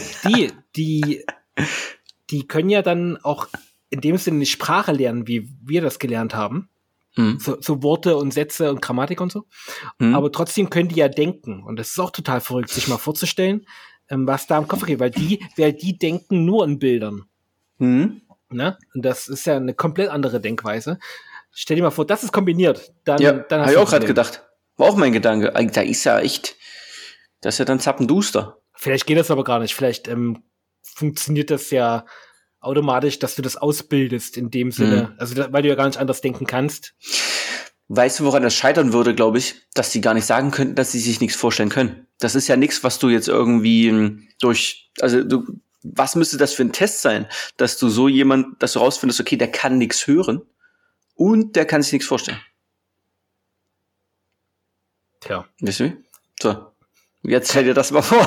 die können ja dann auch in dem Sinne eine Sprache lernen, wie wir das gelernt haben. So Worte und Sätze und Grammatik und so. Aber trotzdem können die ja denken. Und das ist auch total verrückt, sich mal vorzustellen, was da im Kopf geht, weil die denken nur in Bildern. Mhm. Ne? Und das ist ja eine komplett andere Denkweise. Stell dir mal vor, das ist kombiniert. Dann Dann hast habe ich du auch gerade Problem. gedacht. War auch mein Gedanke. Da ist ja echt, das ist ja dann zappenduster. Vielleicht geht das aber gar nicht. Vielleicht funktioniert das ja automatisch, dass du das ausbildest in dem Sinne. Also weil du ja gar nicht anders denken kannst. Weißt du, woran das scheitern würde, glaube ich? Dass sie gar nicht sagen könnten, dass sie sich nichts vorstellen können. Das ist ja nichts, was du jetzt irgendwie was müsste das für ein Test sein, dass du dass du rausfindest, okay, der kann nichts hören und der kann sich nichts vorstellen. Tja. Weißt du? So. Jetzt stell dir das mal vor.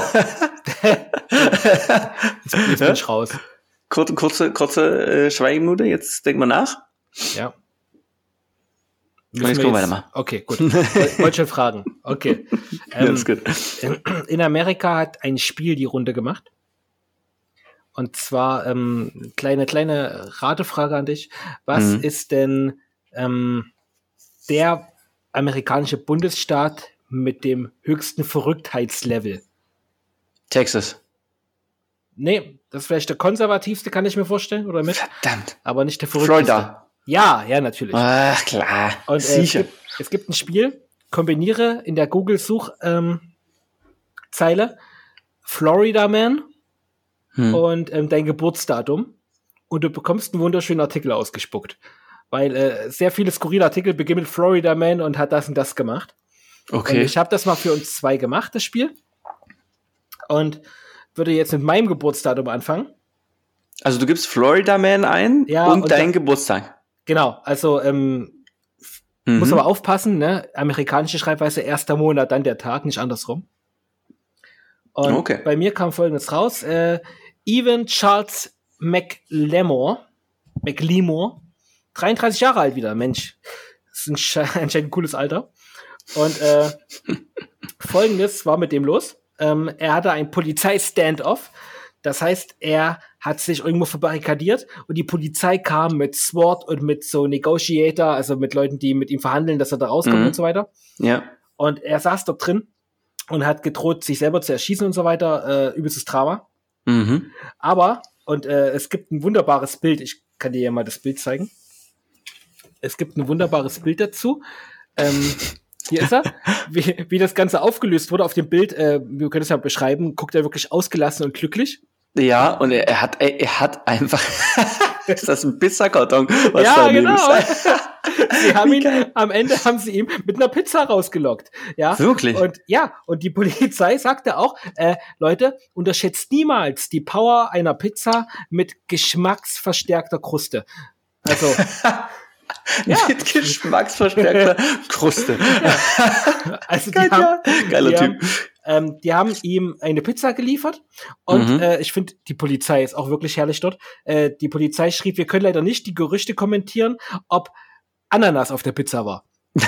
Jetzt bin ich raus. Kurze Schweigeminute, jetzt denk mal nach. Ja. Und jetzt gucken wir weiter mal. Okay, gut. Wollte schon fragen. Okay. Alles gut. In Amerika hat ein Spiel die Runde gemacht. Und zwar kleine Ratefrage an dich. Was ist denn der amerikanische Bundesstaat mit dem höchsten Verrücktheitslevel? Texas. Nee, das ist vielleicht der konservativste, kann ich mir vorstellen, oder mit? Verdammt. Aber nicht der verrückteste. Florida. Ja, natürlich. Ach, klar. Und sicher. Es gibt ein Spiel, kombiniere in der Google-Suchzeile Florida Man und dein Geburtsdatum und du bekommst einen wunderschönen Artikel ausgespuckt. Weil sehr viele skurrile Artikel beginnen mit Florida Man und hat das und das gemacht. Okay. Und ich habe das mal für uns 2 gemacht, das Spiel. Und würde jetzt mit meinem Geburtsdatum anfangen. Also du gibst Florida Man ein und deinen Geburtstag. Genau, also muss aber aufpassen, ne? Amerikanische Schreibweise, 1. Monat, dann der Tag, nicht andersrum. Und bei mir kam Folgendes raus. Evan Charles McLemore, 33 Jahre alt wieder, Mensch. Das ist anscheinend ein cooles Alter. Und Folgendes war mit dem los. Er hatte ein Polizei-Standoff. Das heißt, er hat sich irgendwo verbarrikadiert und die Polizei kam mit SWAT und mit so Negotiator, also mit Leuten, die mit ihm verhandeln, dass er da rauskommt und so weiter. Ja. Und er saß dort drin und hat gedroht, sich selber zu erschießen und so weiter. Übelstes Drama. Aber, es gibt ein wunderbares Bild. Ich kann dir ja mal das Bild zeigen. Es gibt ein wunderbares Bild dazu. Hier ist er. Wie das Ganze aufgelöst wurde auf dem Bild, wir können es ja beschreiben, guckt er wirklich ausgelassen und glücklich. Ja, und er hat einfach, ist das ein Pizzakarton? Was ja, daneben genau. ist? Am Ende haben sie ihn mit einer Pizza rausgelockt. Ja. Wirklich? Und die Polizei sagte auch, Leute, unterschätzt niemals die Power einer Pizza mit geschmacksverstärkter Kruste. Also, mit geschmacksverstärkter Kruste. Ja. Also geiler Typ. Die haben ihm eine Pizza geliefert und ich finde, die Polizei ist auch wirklich herrlich dort. Die Polizei schrieb, wir können leider nicht die Gerüchte kommentieren, ob Ananas auf der Pizza war.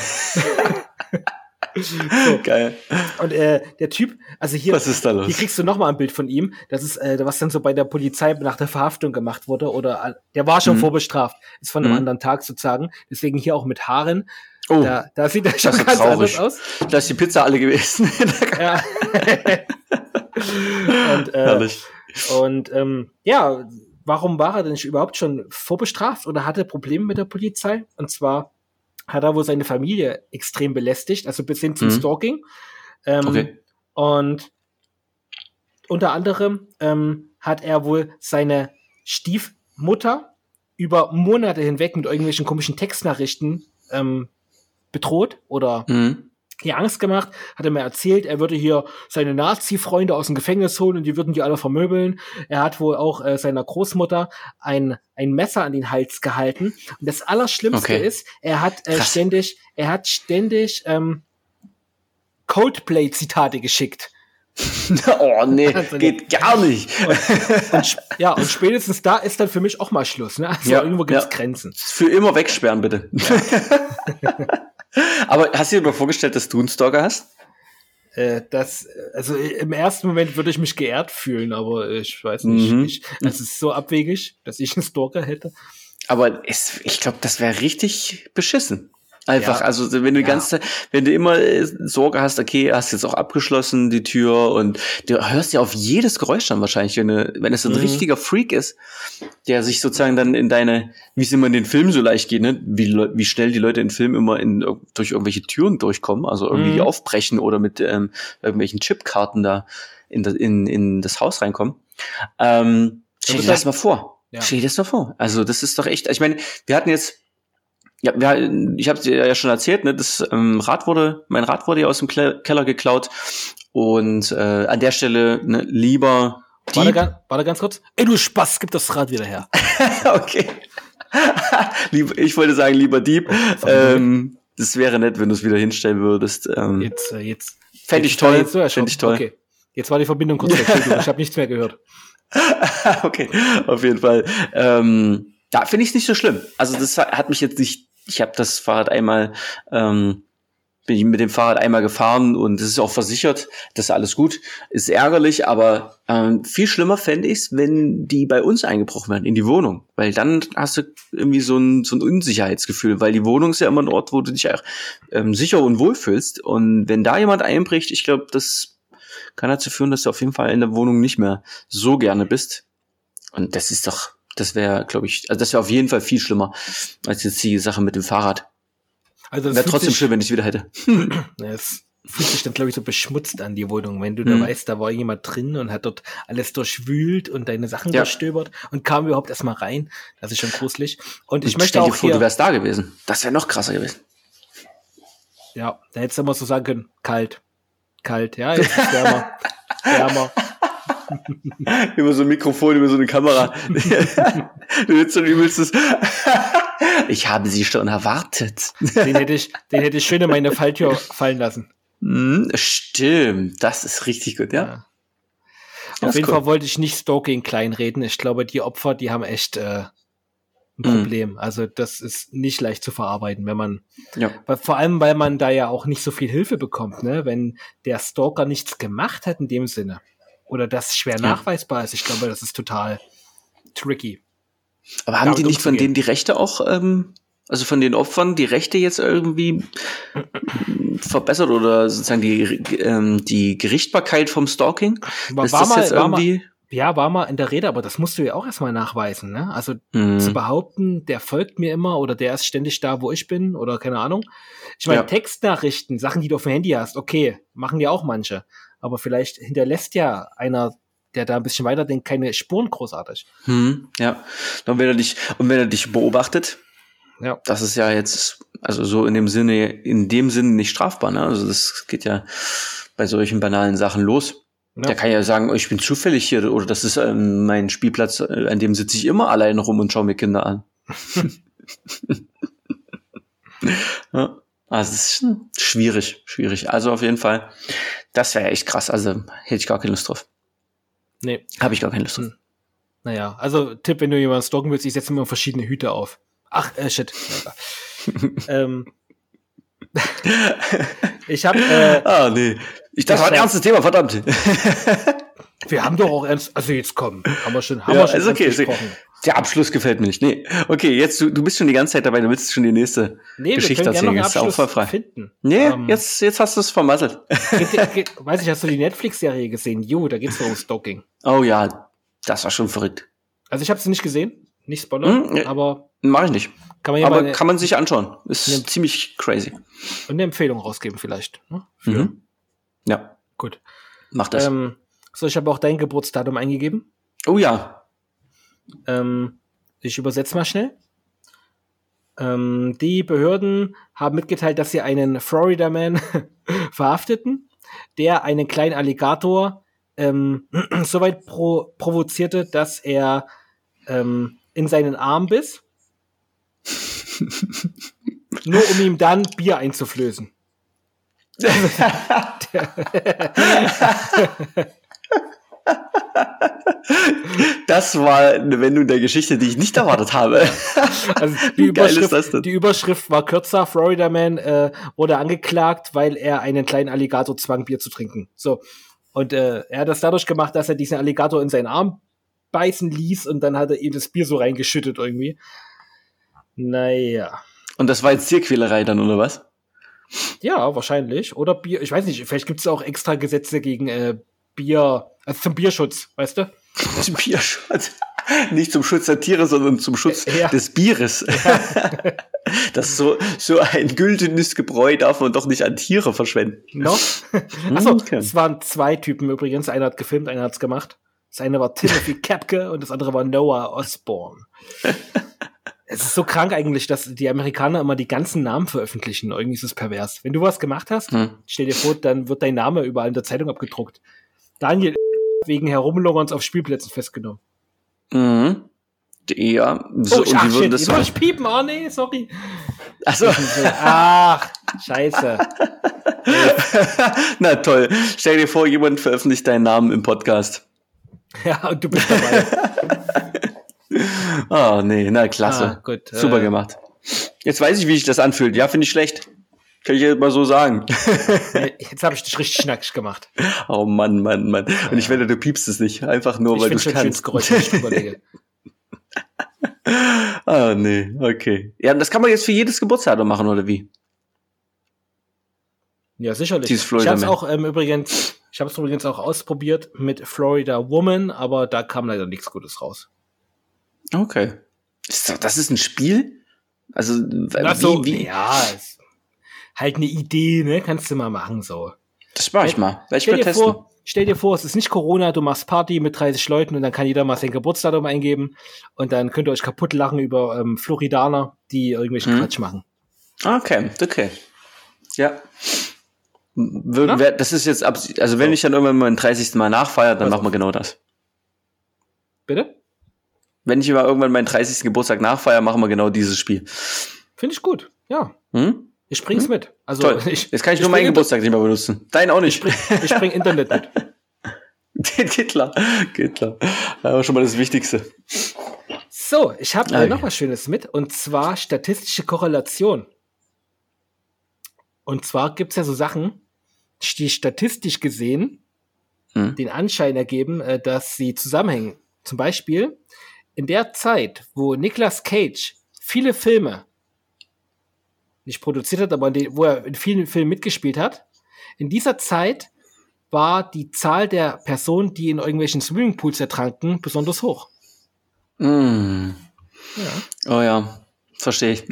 So. Geil. Und der Typ, also hier, was ist da los? Hier kriegst du noch mal ein Bild von ihm. Das ist, was dann so bei der Polizei nach der Verhaftung gemacht wurde. Oder der war schon vorbestraft. Ist von einem anderen Tag sozusagen. Deswegen hier auch mit Haaren. Oh, da sieht er schon ganz traurig anders aus. Da ist die Pizza alle gewesen. Ja. Warum war er denn überhaupt schon vorbestraft oder hatte Probleme mit der Polizei? Und zwar hat er wohl seine Familie extrem belästigt, also bis hin zum Stalking. Und unter anderem hat er wohl seine Stiefmutter über Monate hinweg mit irgendwelchen komischen Textnachrichten bedroht oder ihr Angst gemacht, hat er mir erzählt, er würde hier seine Nazi-Freunde aus dem Gefängnis holen und die würden die alle vermöbeln. Er hat wohl auch seiner Großmutter ein Messer an den Hals gehalten. Und das Allerschlimmste ist, er hat ständig Coldplay-Zitate geschickt. Oh nee, also geht gar nicht. Und spätestens da ist dann für mich auch mal Schluss. Ne? Also irgendwo gibt's Grenzen. Für immer wegsperren, bitte. Ja. Aber hast du dir mal vorgestellt, dass du einen Stalker hast? Also im ersten Moment würde ich mich geehrt fühlen, aber ich weiß nicht. Es ist so abwegig, dass ich einen Stalker hätte. Aber ich glaube, das wäre richtig beschissen. Einfach, Ja. also wenn du die ganze Zeit, wenn du immer Sorge hast, okay, hast jetzt auch abgeschlossen die Tür und du hörst ja auf jedes Geräusch dann wahrscheinlich, wenn es so ein richtiger Freak ist, der sich sozusagen dann in deine, wie es immer in den Filmen so leicht geht, ne, wie schnell die Leute in Filmen immer durch irgendwelche Türen durchkommen, also irgendwie die aufbrechen oder mit irgendwelchen Chipkarten da in das Haus reinkommen. Stell dir das mal vor. Ja. Stell dir das mal vor. Also das ist doch echt, ich meine, wir hatten jetzt ja, ich habe dir ja schon erzählt, ne, mein Rad wurde ja aus dem Keller geklaut und an der Stelle lieber Warte ganz kurz. Ey, du Spaß, gib das Rad wieder her. Okay. Ich wollte sagen, lieber Dieb. Das wäre nett, wenn du es wieder hinstellen würdest. Jetzt. Fände ich toll. Fände ich toll. Okay. Jetzt war die Verbindung kurz weg. Ich habe nichts mehr gehört. Okay, auf jeden Fall. Ja, finde ich nicht so schlimm. Also das hat mich jetzt nicht. Ich habe das Fahrrad einmal, bin ich mit dem Fahrrad einmal gefahren und es ist auch versichert, das ist alles gut. Ist ärgerlich, aber viel schlimmer fände ich es, wenn die bei uns eingebrochen werden, in die Wohnung. Weil dann hast du irgendwie so ein Unsicherheitsgefühl, weil die Wohnung ist ja immer ein Ort, wo du dich auch sicher und wohl fühlst. Und wenn da jemand einbricht, ich glaube, das kann dazu führen, dass du auf jeden Fall in der Wohnung nicht mehr so gerne bist. Und das wäre, glaube ich, also das wäre auf jeden Fall viel schlimmer als jetzt die Sache mit dem Fahrrad. Also wäre trotzdem schön, wenn ich es wieder hätte. Es fühlt sich dann, glaube ich, so beschmutzt an, die Wohnung, wenn du da weißt, da war jemand drin und hat dort alles durchwühlt und deine Sachen durchstöbert und kam überhaupt erstmal rein. Das ist schon gruselig. Und ich möchte stell dir auch vor, du wärst da gewesen. Das wäre noch krasser gewesen. Ja, da hättest du immer so sagen können, kalt, ja, jetzt ist wärmer. Über so ein Mikrofon, über so eine Kamera. Du willst so übelstes. Ich habe sie schon erwartet. Den hätte ich schön in meine Falltür fallen lassen. Stimmt, das ist richtig gut, ja. Auf jeden Fall wollte ich nicht Stalking kleinreden. Ich glaube, die Opfer, die haben echt ein Problem. Also das ist nicht leicht zu verarbeiten, wenn man, vor allem, weil man da ja auch nicht so viel Hilfe bekommt, ne? Wenn der Stalker nichts gemacht hat in dem Sinne. Oder das schwer nachweisbar ist. Ich glaube, das ist total tricky. Aber haben die nicht von denen die Rechte auch, also von den Opfern die Rechte jetzt irgendwie verbessert oder sozusagen die Gerichtbarkeit vom Stalking? War mal in der Rede, aber das musst du ja auch erstmal nachweisen, ne? Also zu behaupten, der folgt mir immer oder der ist ständig da, wo ich bin oder keine Ahnung. Ich meine, Textnachrichten, Sachen, die du auf dem Handy hast, okay, machen ja auch manche. Aber vielleicht hinterlässt ja einer, der da ein bisschen weiter denkt, keine Spuren großartig. Ja. Und wenn er dich beobachtet, das ist ja jetzt, also so in dem Sinne nicht strafbar, ne? Also das geht ja bei solchen banalen Sachen los. Ja. Der kann ja sagen, ich bin zufällig hier oder das ist mein Spielplatz, an dem sitze ich immer alleine rum und schaue mir Kinder an. Ja. Also es ist schwierig. Also auf jeden Fall, das wäre echt krass. Also hätte ich gar keine Lust drauf. Nee. Habe ich gar keine Lust drauf. Naja, also Tipp, wenn du jemanden stalken willst, ich setze mir verschiedene Hüte auf. Ach, shit. Ich habe nee. Das war ein ernstes Thema, verdammt. Wir haben doch auch ernst, also jetzt komm, haben wir schon ist okay, gesprochen. Der Abschluss gefällt mir nicht. Nee, okay, jetzt du bist schon die ganze Zeit dabei, du willst schon die nächste Geschichte erzählen. Ist auch voll frei. Finden. Nee, jetzt hast du es vermasselt. Weiß ich, hast du die Netflix-Serie gesehen? Da geht's um Stalking. Oh ja, das war schon verrückt. Also ich habe sie nicht gesehen, nicht spoilern, aber mach ich nicht. Kann man sich anschauen. Ist ziemlich crazy. Und eine Empfehlung rausgeben vielleicht. Ne? Ja. Gut. Mach das. So, ich habe auch dein Geburtsdatum eingegeben. Oh ja. Ich übersetze mal schnell. Die Behörden haben mitgeteilt, dass sie einen Florida Man verhafteten, der einen kleinen Alligator so weit provozierte, dass er in seinen Arm biss, nur um ihm dann Bier einzuflößen. Das war eine Wendung der Geschichte, die ich nicht erwartet habe. Also die Überschrift war kürzer. Florida Man wurde angeklagt, weil er einen kleinen Alligator zwang, Bier zu trinken. So. Und er hat das dadurch gemacht, dass er diesen Alligator in seinen Arm beißen ließ und dann hat er ihm das Bier so reingeschüttet irgendwie. Naja. Und das war jetzt Tierquälerei dann, oder was? Ja, wahrscheinlich. Oder Bier, ich weiß nicht, vielleicht gibt es auch extra Gesetze gegen Bier, also zum Bierschutz, weißt du? Zum Bierschutz. Nicht zum Schutz der Tiere, sondern zum Schutz des Bieres. Ja. Das ist so ein güldenes Gebräu darf man doch nicht an Tiere verschwenden. No? Achso, es waren 2 Typen übrigens. Einer hat gefilmt, einer hat's gemacht. Das eine war Timothy Kepke und das andere war Noah Osborne. Es ist so krank eigentlich, dass die Amerikaner immer die ganzen Namen veröffentlichen. Irgendwie ist es pervers. Wenn du was gemacht hast, stell dir vor, dann wird dein Name überall in der Zeitung abgedruckt. Daniel wegen Herumlungerns auf Spielplätzen festgenommen. Mhm. Ja, so, und die würden das so. Ich piepen, nee, sorry. Achso. Ach, scheiße. Na toll. Stell dir vor, jemand veröffentlicht deinen Namen im Podcast. Ja, und du bist dabei. Oh, nee, na klasse. Gut, super gemacht. Jetzt weiß ich, wie sich das anfühlt. Ja, finde ich schlecht. Kann ich jetzt mal so sagen. Jetzt habe ich dich richtig schnackig gemacht. Oh Mann. Und ich wette, du piepst es nicht. Einfach nur, weil du es kannst. Ich finde Geräusch, wenn ich überlege. Ah, nee, okay. Ja, das kann man jetzt für jedes Geburtsdatum machen, oder wie? Ja, sicherlich. Ich habe es auch übrigens auch ausprobiert mit Florida Woman, aber da kam leider nichts Gutes raus. Okay. Das ist ein Spiel? Also, wie? Ja, halt eine Idee, ne? Kannst du mal machen, so. Das mach ich mal. Werde ich mal testen. Stell dir vor, es ist nicht Corona, du machst Party mit 30 Leuten und dann kann jeder mal sein Geburtsdatum eingeben und dann könnt ihr euch kaputt lachen über Floridaner, die irgendwelchen Quatsch machen. Okay. Ja. Das ist jetzt, also wenn ich dann irgendwann meinen 30. Mal nachfeiere, dann machen wir genau das. Bitte? Wenn ich irgendwann meinen 30. Geburtstag nachfeiere, machen wir genau dieses Spiel. Finde ich gut, ja. Ich bring's mit. Also toll. Jetzt kann ich nur meinen Geburtstag nicht mehr benutzen. Deinen auch nicht. Ich bring Internet mit. Geht klar. Aber schon mal das Wichtigste. So, ich habe noch was Schönes mit, und zwar statistische Korrelation. Und zwar gibt's ja so Sachen, die statistisch gesehen den Anschein ergeben, dass sie zusammenhängen. Zum Beispiel in der Zeit, wo Nicolas Cage viele Filme nicht produziert hat, aber wo er in vielen Filmen mitgespielt hat, in dieser Zeit war die Zahl der Personen, die in irgendwelchen Swimmingpools ertranken, besonders hoch. Ja. Oh ja, verstehe ich.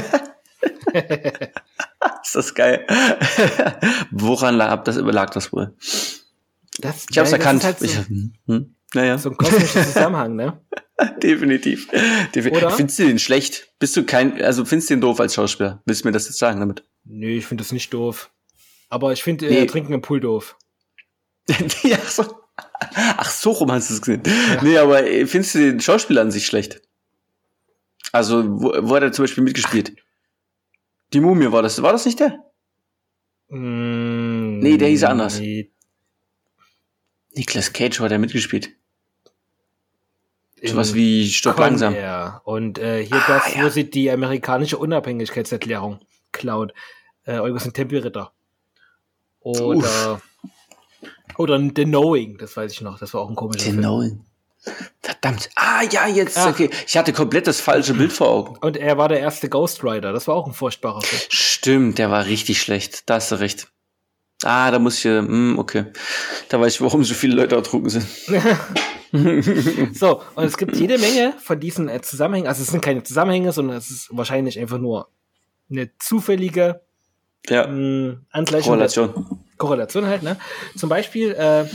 Ist das geil. Woran lag das wohl? Ich hab's erkannt. Halt so ein kosmischer Zusammenhang, ne? Definitiv. Findest du den schlecht? Findest du den doof als Schauspieler? Willst du mir das jetzt sagen damit? Nö, ich finde das nicht doof. Aber ich finde Trinken im Pool doof. Ja, so. Ach, so rum hast du es gesehen. Ja. Nee, aber findest du den Schauspieler an sich schlecht? Also, wo hat er zum Beispiel mitgespielt? Die Mumie war das. War das nicht der? Nee, der hieß anders. Nee. Nicolas Cage hat der mitgespielt. Sowas wie Stock langsam. Ja. Und wo sie die amerikanische Unabhängigkeitserklärung klaut. Irgendwas ein Tempelritter. Oder The Knowing, das weiß ich noch. Das war auch ein komischer Film. The Knowing. Verdammt. Ja, jetzt. Ach. Okay. Ich hatte komplett das falsche Bild vor Augen. Und er war der erste Ghost Rider. Das war auch ein furchtbarer Film. Stimmt, der war richtig schlecht. Da hast du recht. Da muss ich, okay. Da weiß ich, warum so viele Leute ertrunken sind. So, und es gibt jede Menge von diesen Zusammenhängen. Also es sind keine Zusammenhänge, sondern es ist wahrscheinlich einfach nur eine zufällige Angleichung. Korrelation halt, ne? Zum Beispiel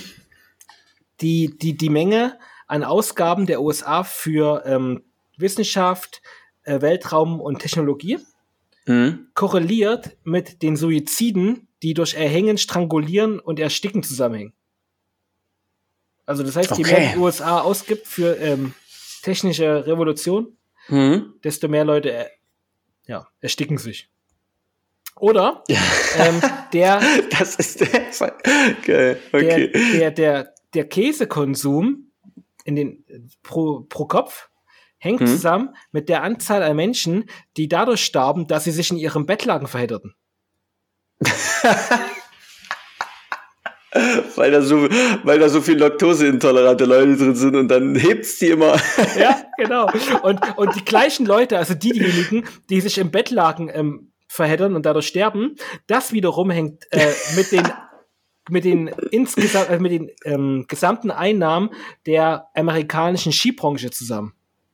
die Menge an Ausgaben der USA für Wissenschaft, Weltraum und Technologie korreliert mit den Suiziden, die durch Erhängen, Strangulieren und Ersticken zusammenhängen. Also das heißt, je mehr die USA ausgibt für technische Revolution, desto mehr Leute ersticken sich. Oder das ist geil. Okay. Der Käsekonsum pro Kopf hängt zusammen mit der Anzahl an Menschen, die dadurch starben, dass sie sich in ihrem Bettlaken verhedderten. Weil da so viel laktoseintolerante Leute drin sind und dann hebt's die immer. Ja, genau. Und die gleichen Leute, also diejenigen, die sich im Bettlaken verheddern und dadurch sterben, das wiederum hängt mit den gesamten Einnahmen der amerikanischen Skibranche zusammen.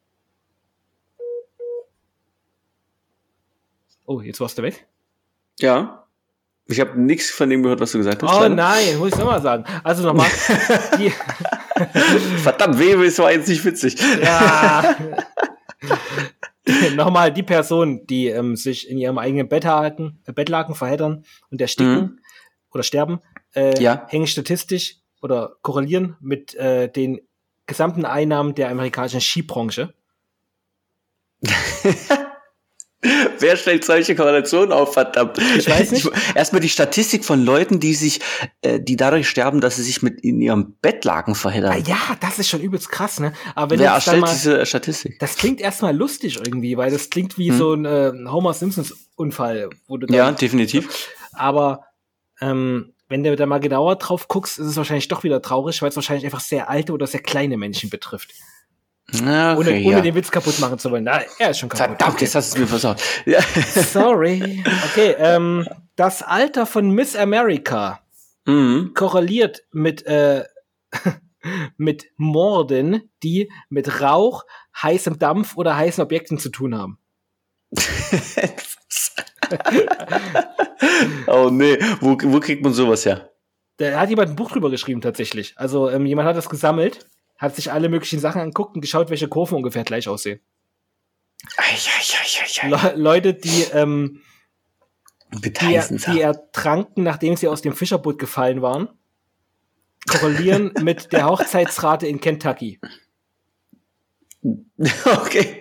Oh, jetzt warst du weg. Ja. Ich habe nichts von dem gehört, was du gesagt hast. Oh leider. nein, muss ich nochmal sagen. Also nochmal. Verdammt, es war jetzt nicht witzig. Ja. Nochmal, die Personen, die sich in ihrem eigenen Bettlaken verheddern und ersticken oder sterben, hängen statistisch oder korrelieren mit den gesamten Einnahmen der amerikanischen Skibranche. Wer stellt solche Korrelationen auf, verdammt? Ich weiß nicht. Erstmal die Statistik von Leuten, die dadurch sterben, dass sie sich in ihrem Bettlaken verheddern. Ja, das ist schon übelst krass, ne? Aber wenn wer erstellt diese Statistik? Das klingt erstmal lustig irgendwie, weil das klingt wie so ein Homer Simpsons Unfall. Ja, definitiv. Aber wenn du da mal genauer drauf guckst, ist es wahrscheinlich doch wieder traurig, weil es wahrscheinlich einfach sehr alte oder sehr kleine Menschen betrifft. Okay, ohne den Witz kaputt machen zu wollen. Na, er ist schon kaputt. Verdammt, jetzt hast du es mir versaut. Ja. Sorry. Okay, das Alter von Miss America korreliert mit Morden, die mit Rauch, heißem Dampf oder heißen Objekten zu tun haben. Oh nee, wo kriegt man sowas her? Da hat jemand ein Buch drüber geschrieben tatsächlich. Also jemand hat das gesammelt, hat sich alle möglichen Sachen angeguckt und geschaut, welche Kurven ungefähr gleich aussehen. Leute, die ertranken, nachdem sie aus dem Fischerboot gefallen waren, korrelieren mit der Hochzeitsrate in Kentucky. Okay.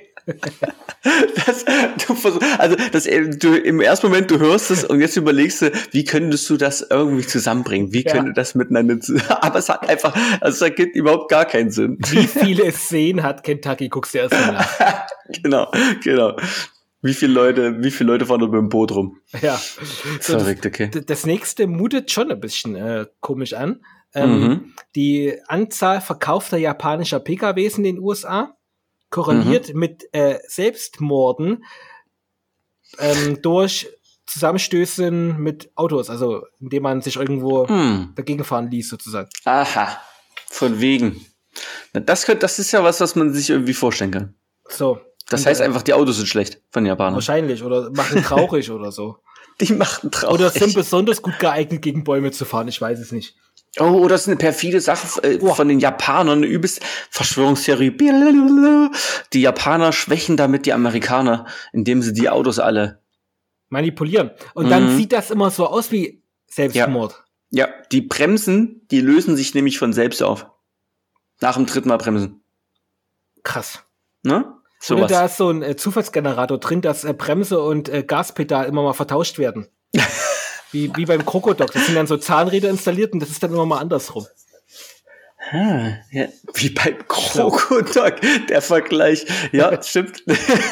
Im ersten Moment, du hörst es und jetzt überlegst du, wie könntest du das irgendwie zusammenbringen? Wie könnte das miteinander aber es hat einfach, also es ergibt überhaupt gar keinen Sinn. Wie viele Szenen hat Kentucky? Guckst du erst mal nach. Genau. Wie viele Leute fahren da mit dem Boot rum? Ja. So, verrückt, okay. Das nächste mutet schon ein bisschen komisch an. Die Anzahl verkaufter japanischer PKWs in den USA korreliert mit Selbstmorden durch Zusammenstößen mit Autos, also indem man sich irgendwo dagegen fahren ließ, sozusagen. Aha, von wegen. Das ist ja was man sich irgendwie vorstellen kann. So. Das heißt einfach, die Autos sind schlecht von Japanern. Wahrscheinlich, oder machen traurig oder so. Die machen traurig. Oder sind besonders gut geeignet, gegen Bäume zu fahren, ich weiß es nicht. Oh, das ist eine perfide Sache von den Japanern, eine übelst Verschwörungstheorie. Die Japaner schwächen damit die Amerikaner, indem sie die Autos alle manipulieren. Und dann sieht das immer so aus wie Selbstmord. Ja, die Bremsen, die lösen sich nämlich von selbst auf. Nach dem dritten Mal bremsen. Krass. Ne? Oder da ist so ein Zufallsgenerator drin, dass Bremse und Gaspedal immer mal vertauscht werden. Wie beim Krokodok. Das sind dann so Zahnräder installiert und das ist dann immer mal andersrum. Ja, wie beim Krokodok, der Vergleich. Ja, stimmt.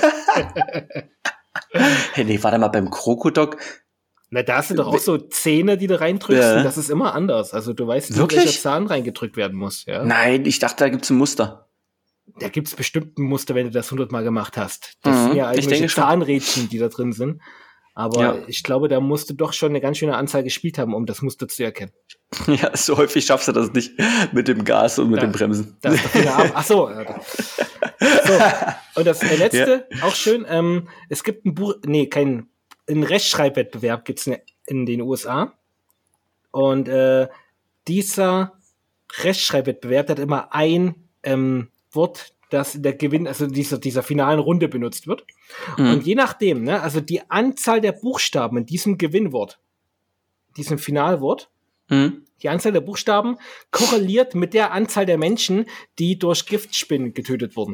Hey, nee, warte mal, beim Krokodok. Na, da sind doch auch so Zähne, die du reindrückst. Und das ist immer anders. Also du weißt nicht, welcher Zahn reingedrückt werden muss. Ja? Nein, ich dachte, da gibt's ein Muster. Da gibt's bestimmt ein Muster, wenn du das 100-mal gemacht hast. Das sind ja eigentlich Zahnrädchen, die da drin sind. Aber ich glaube, da musst du doch schon eine ganz schöne Anzahl gespielt haben, um das Muster zu erkennen. Ja, so häufig schaffst du das nicht mit dem Gas und mit dem Bremsen. Ach so. So. Und das letzte, auch schön, es gibt ein Buch, einen Rechtschreibwettbewerb gibt's in den USA. Und dieser Rechtschreibwettbewerb hat immer ein Wort, das in der also dieser finalen Runde benutzt wird. Und je nachdem, ne, also die Anzahl der Buchstaben in diesem Gewinnwort, diesem Finalwort, die Anzahl der Buchstaben korreliert mit der Anzahl der Menschen, die durch Giftspinnen getötet wurden.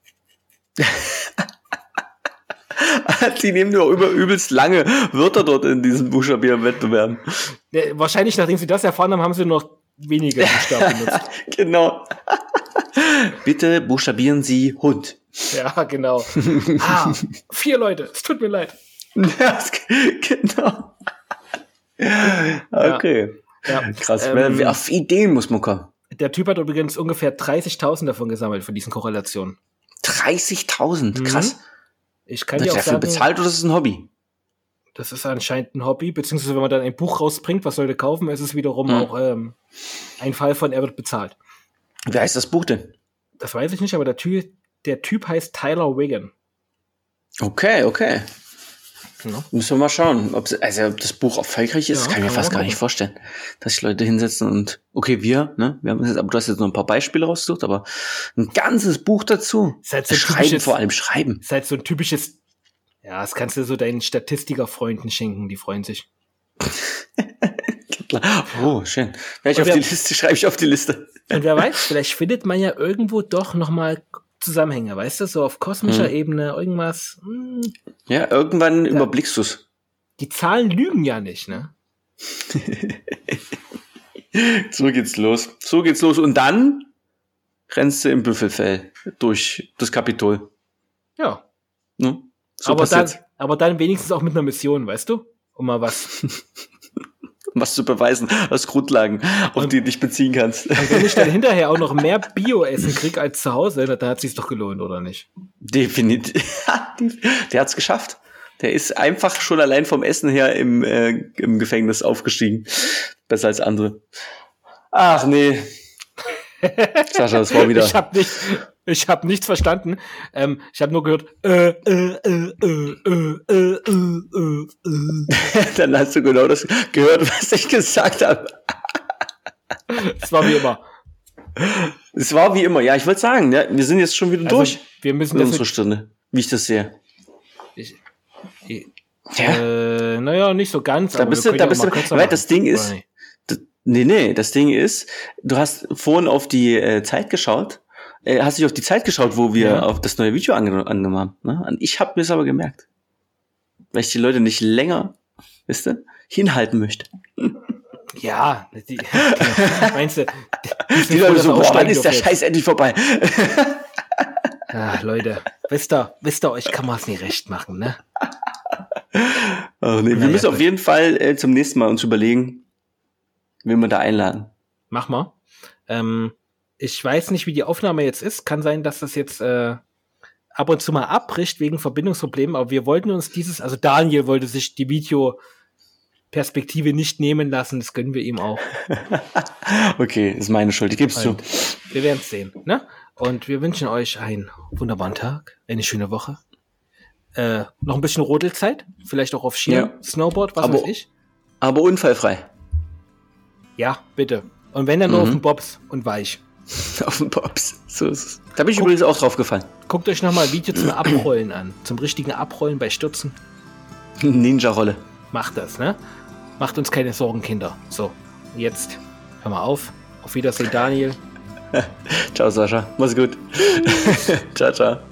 Die nehmen nur übelst lange Wörter dort in diesen Buchstabieren-Wettbewerben. Wahrscheinlich, nachdem sie das erfahren haben, haben sie noch weniger Buchstaben benutzt. Genau. Bitte buchstabieren Sie Hund. Ja, genau. 4 Leute, es tut mir leid. Ja, genau. Okay. Ja. Krass, auf Ideen muss man kommen. Der Typ hat übrigens ungefähr 30.000 davon gesammelt, von diesen Korrelationen. 30.000, krass. Ich kann dir auch dafür sagen, bezahlt oder ist es ein Hobby? das ist anscheinend ein Hobby, beziehungsweise wenn man dann ein Buch rausbringt, was Leute kaufen, ist es wiederum auch ein Fall von, er wird bezahlt. Wie heißt das Buch denn? Das weiß ich nicht, aber der Typ heißt Tyler Wiggin. Okay. Ja. Müssen wir mal schauen. Ob das Buch erfolgreich ist, Ja, kann ich mir kann fast man gar nicht vorstellen. Dass sich Leute hinsetzen und, okay, wir haben jetzt, aber du hast jetzt noch ein paar Beispiele rausgesucht, aber ein ganzes Buch dazu. Ist halt so Schreiben. Ist halt so ein typisches, ja, das kannst du so deinen Statistiker-Freunden schenken, die freuen sich. Oh, schön. Schreibe ich auf die Liste. Und wer weiß, vielleicht findet man ja irgendwo doch nochmal Zusammenhänge, weißt du, so auf kosmischer Ebene, irgendwas. Ja, irgendwann überblickst du's. Die Zahlen lügen ja nicht, ne? So geht's los. Und dann rennst du im Büffelfell durch das Kapitol. Ja. Ne? So aber dann wenigstens auch mit einer Mission, weißt du? Um mal was. Was zu beweisen, aus Grundlagen, auf die du dich beziehen kannst. Und wenn ich dann hinterher auch noch mehr Bio-Essen krieg als zu Hause, dann hat es sich doch gelohnt, oder nicht? Definitiv. Der hat's geschafft. Der ist einfach schon allein vom Essen her im Gefängnis aufgestiegen. Besser als andere. Ach nee. Sascha, das war wieder. Ich hab nichts verstanden. Ich habe nur gehört. Dann hast du genau das gehört, was ich gesagt habe. Es war wie immer. Ja, ich wollte sagen, ja, wir sind jetzt schon wieder durch. Wir müssen das unsere Stunde, wie ich das sehe. Naja, nicht so ganz. Da bist du, das Ding ist, das Ding ist, du hast vorhin auf die Zeit geschaut. Hast dich auf die Zeit geschaut, wo wir auf das neue Video angenommen haben. Ne? Und ich habe mir es aber gemerkt. Weil ich die Leute nicht länger, wisst ihr, hinhalten möchte. Ja, meinst du? Die Leute so, boah, wann ist der Scheiß endlich vorbei? Leute, wisst ihr, euch kann man es nicht recht machen, ne? Oh, nee, wir müssen auf jeden Fall zum nächsten Mal uns überlegen, wen wir da einladen. Mach mal. Ich weiß nicht, wie die Aufnahme jetzt ist. Kann sein, dass das jetzt ab und zu mal abbricht wegen Verbindungsproblemen. Aber wir wollten uns also Daniel wollte sich die Videoperspektive nicht nehmen lassen. Das gönnen wir ihm auch. Okay, ist meine Schuld. Ich gebe es zu. Wir werden es sehen. Ne? Und wir wünschen euch einen wunderbaren Tag, eine schöne Woche. Noch ein bisschen Rodelzeit. Vielleicht auch auf Skier, Snowboard, was weiß ich. Aber unfallfrei. Ja, bitte. Und wenn dann nur auf den Bobs und weich. Auf den Bobs. So ist es. Da bin ich übrigens auch drauf gefallen. Guckt euch nochmal ein Video zum Abrollen an. Zum richtigen Abrollen bei Stürzen. Ninja-Rolle. Macht das, ne? Macht uns keine Sorgen, Kinder. So, jetzt hör mal auf. Auf Wiedersehen, Daniel. Ciao, Sascha. Mach's gut. Ciao, ciao.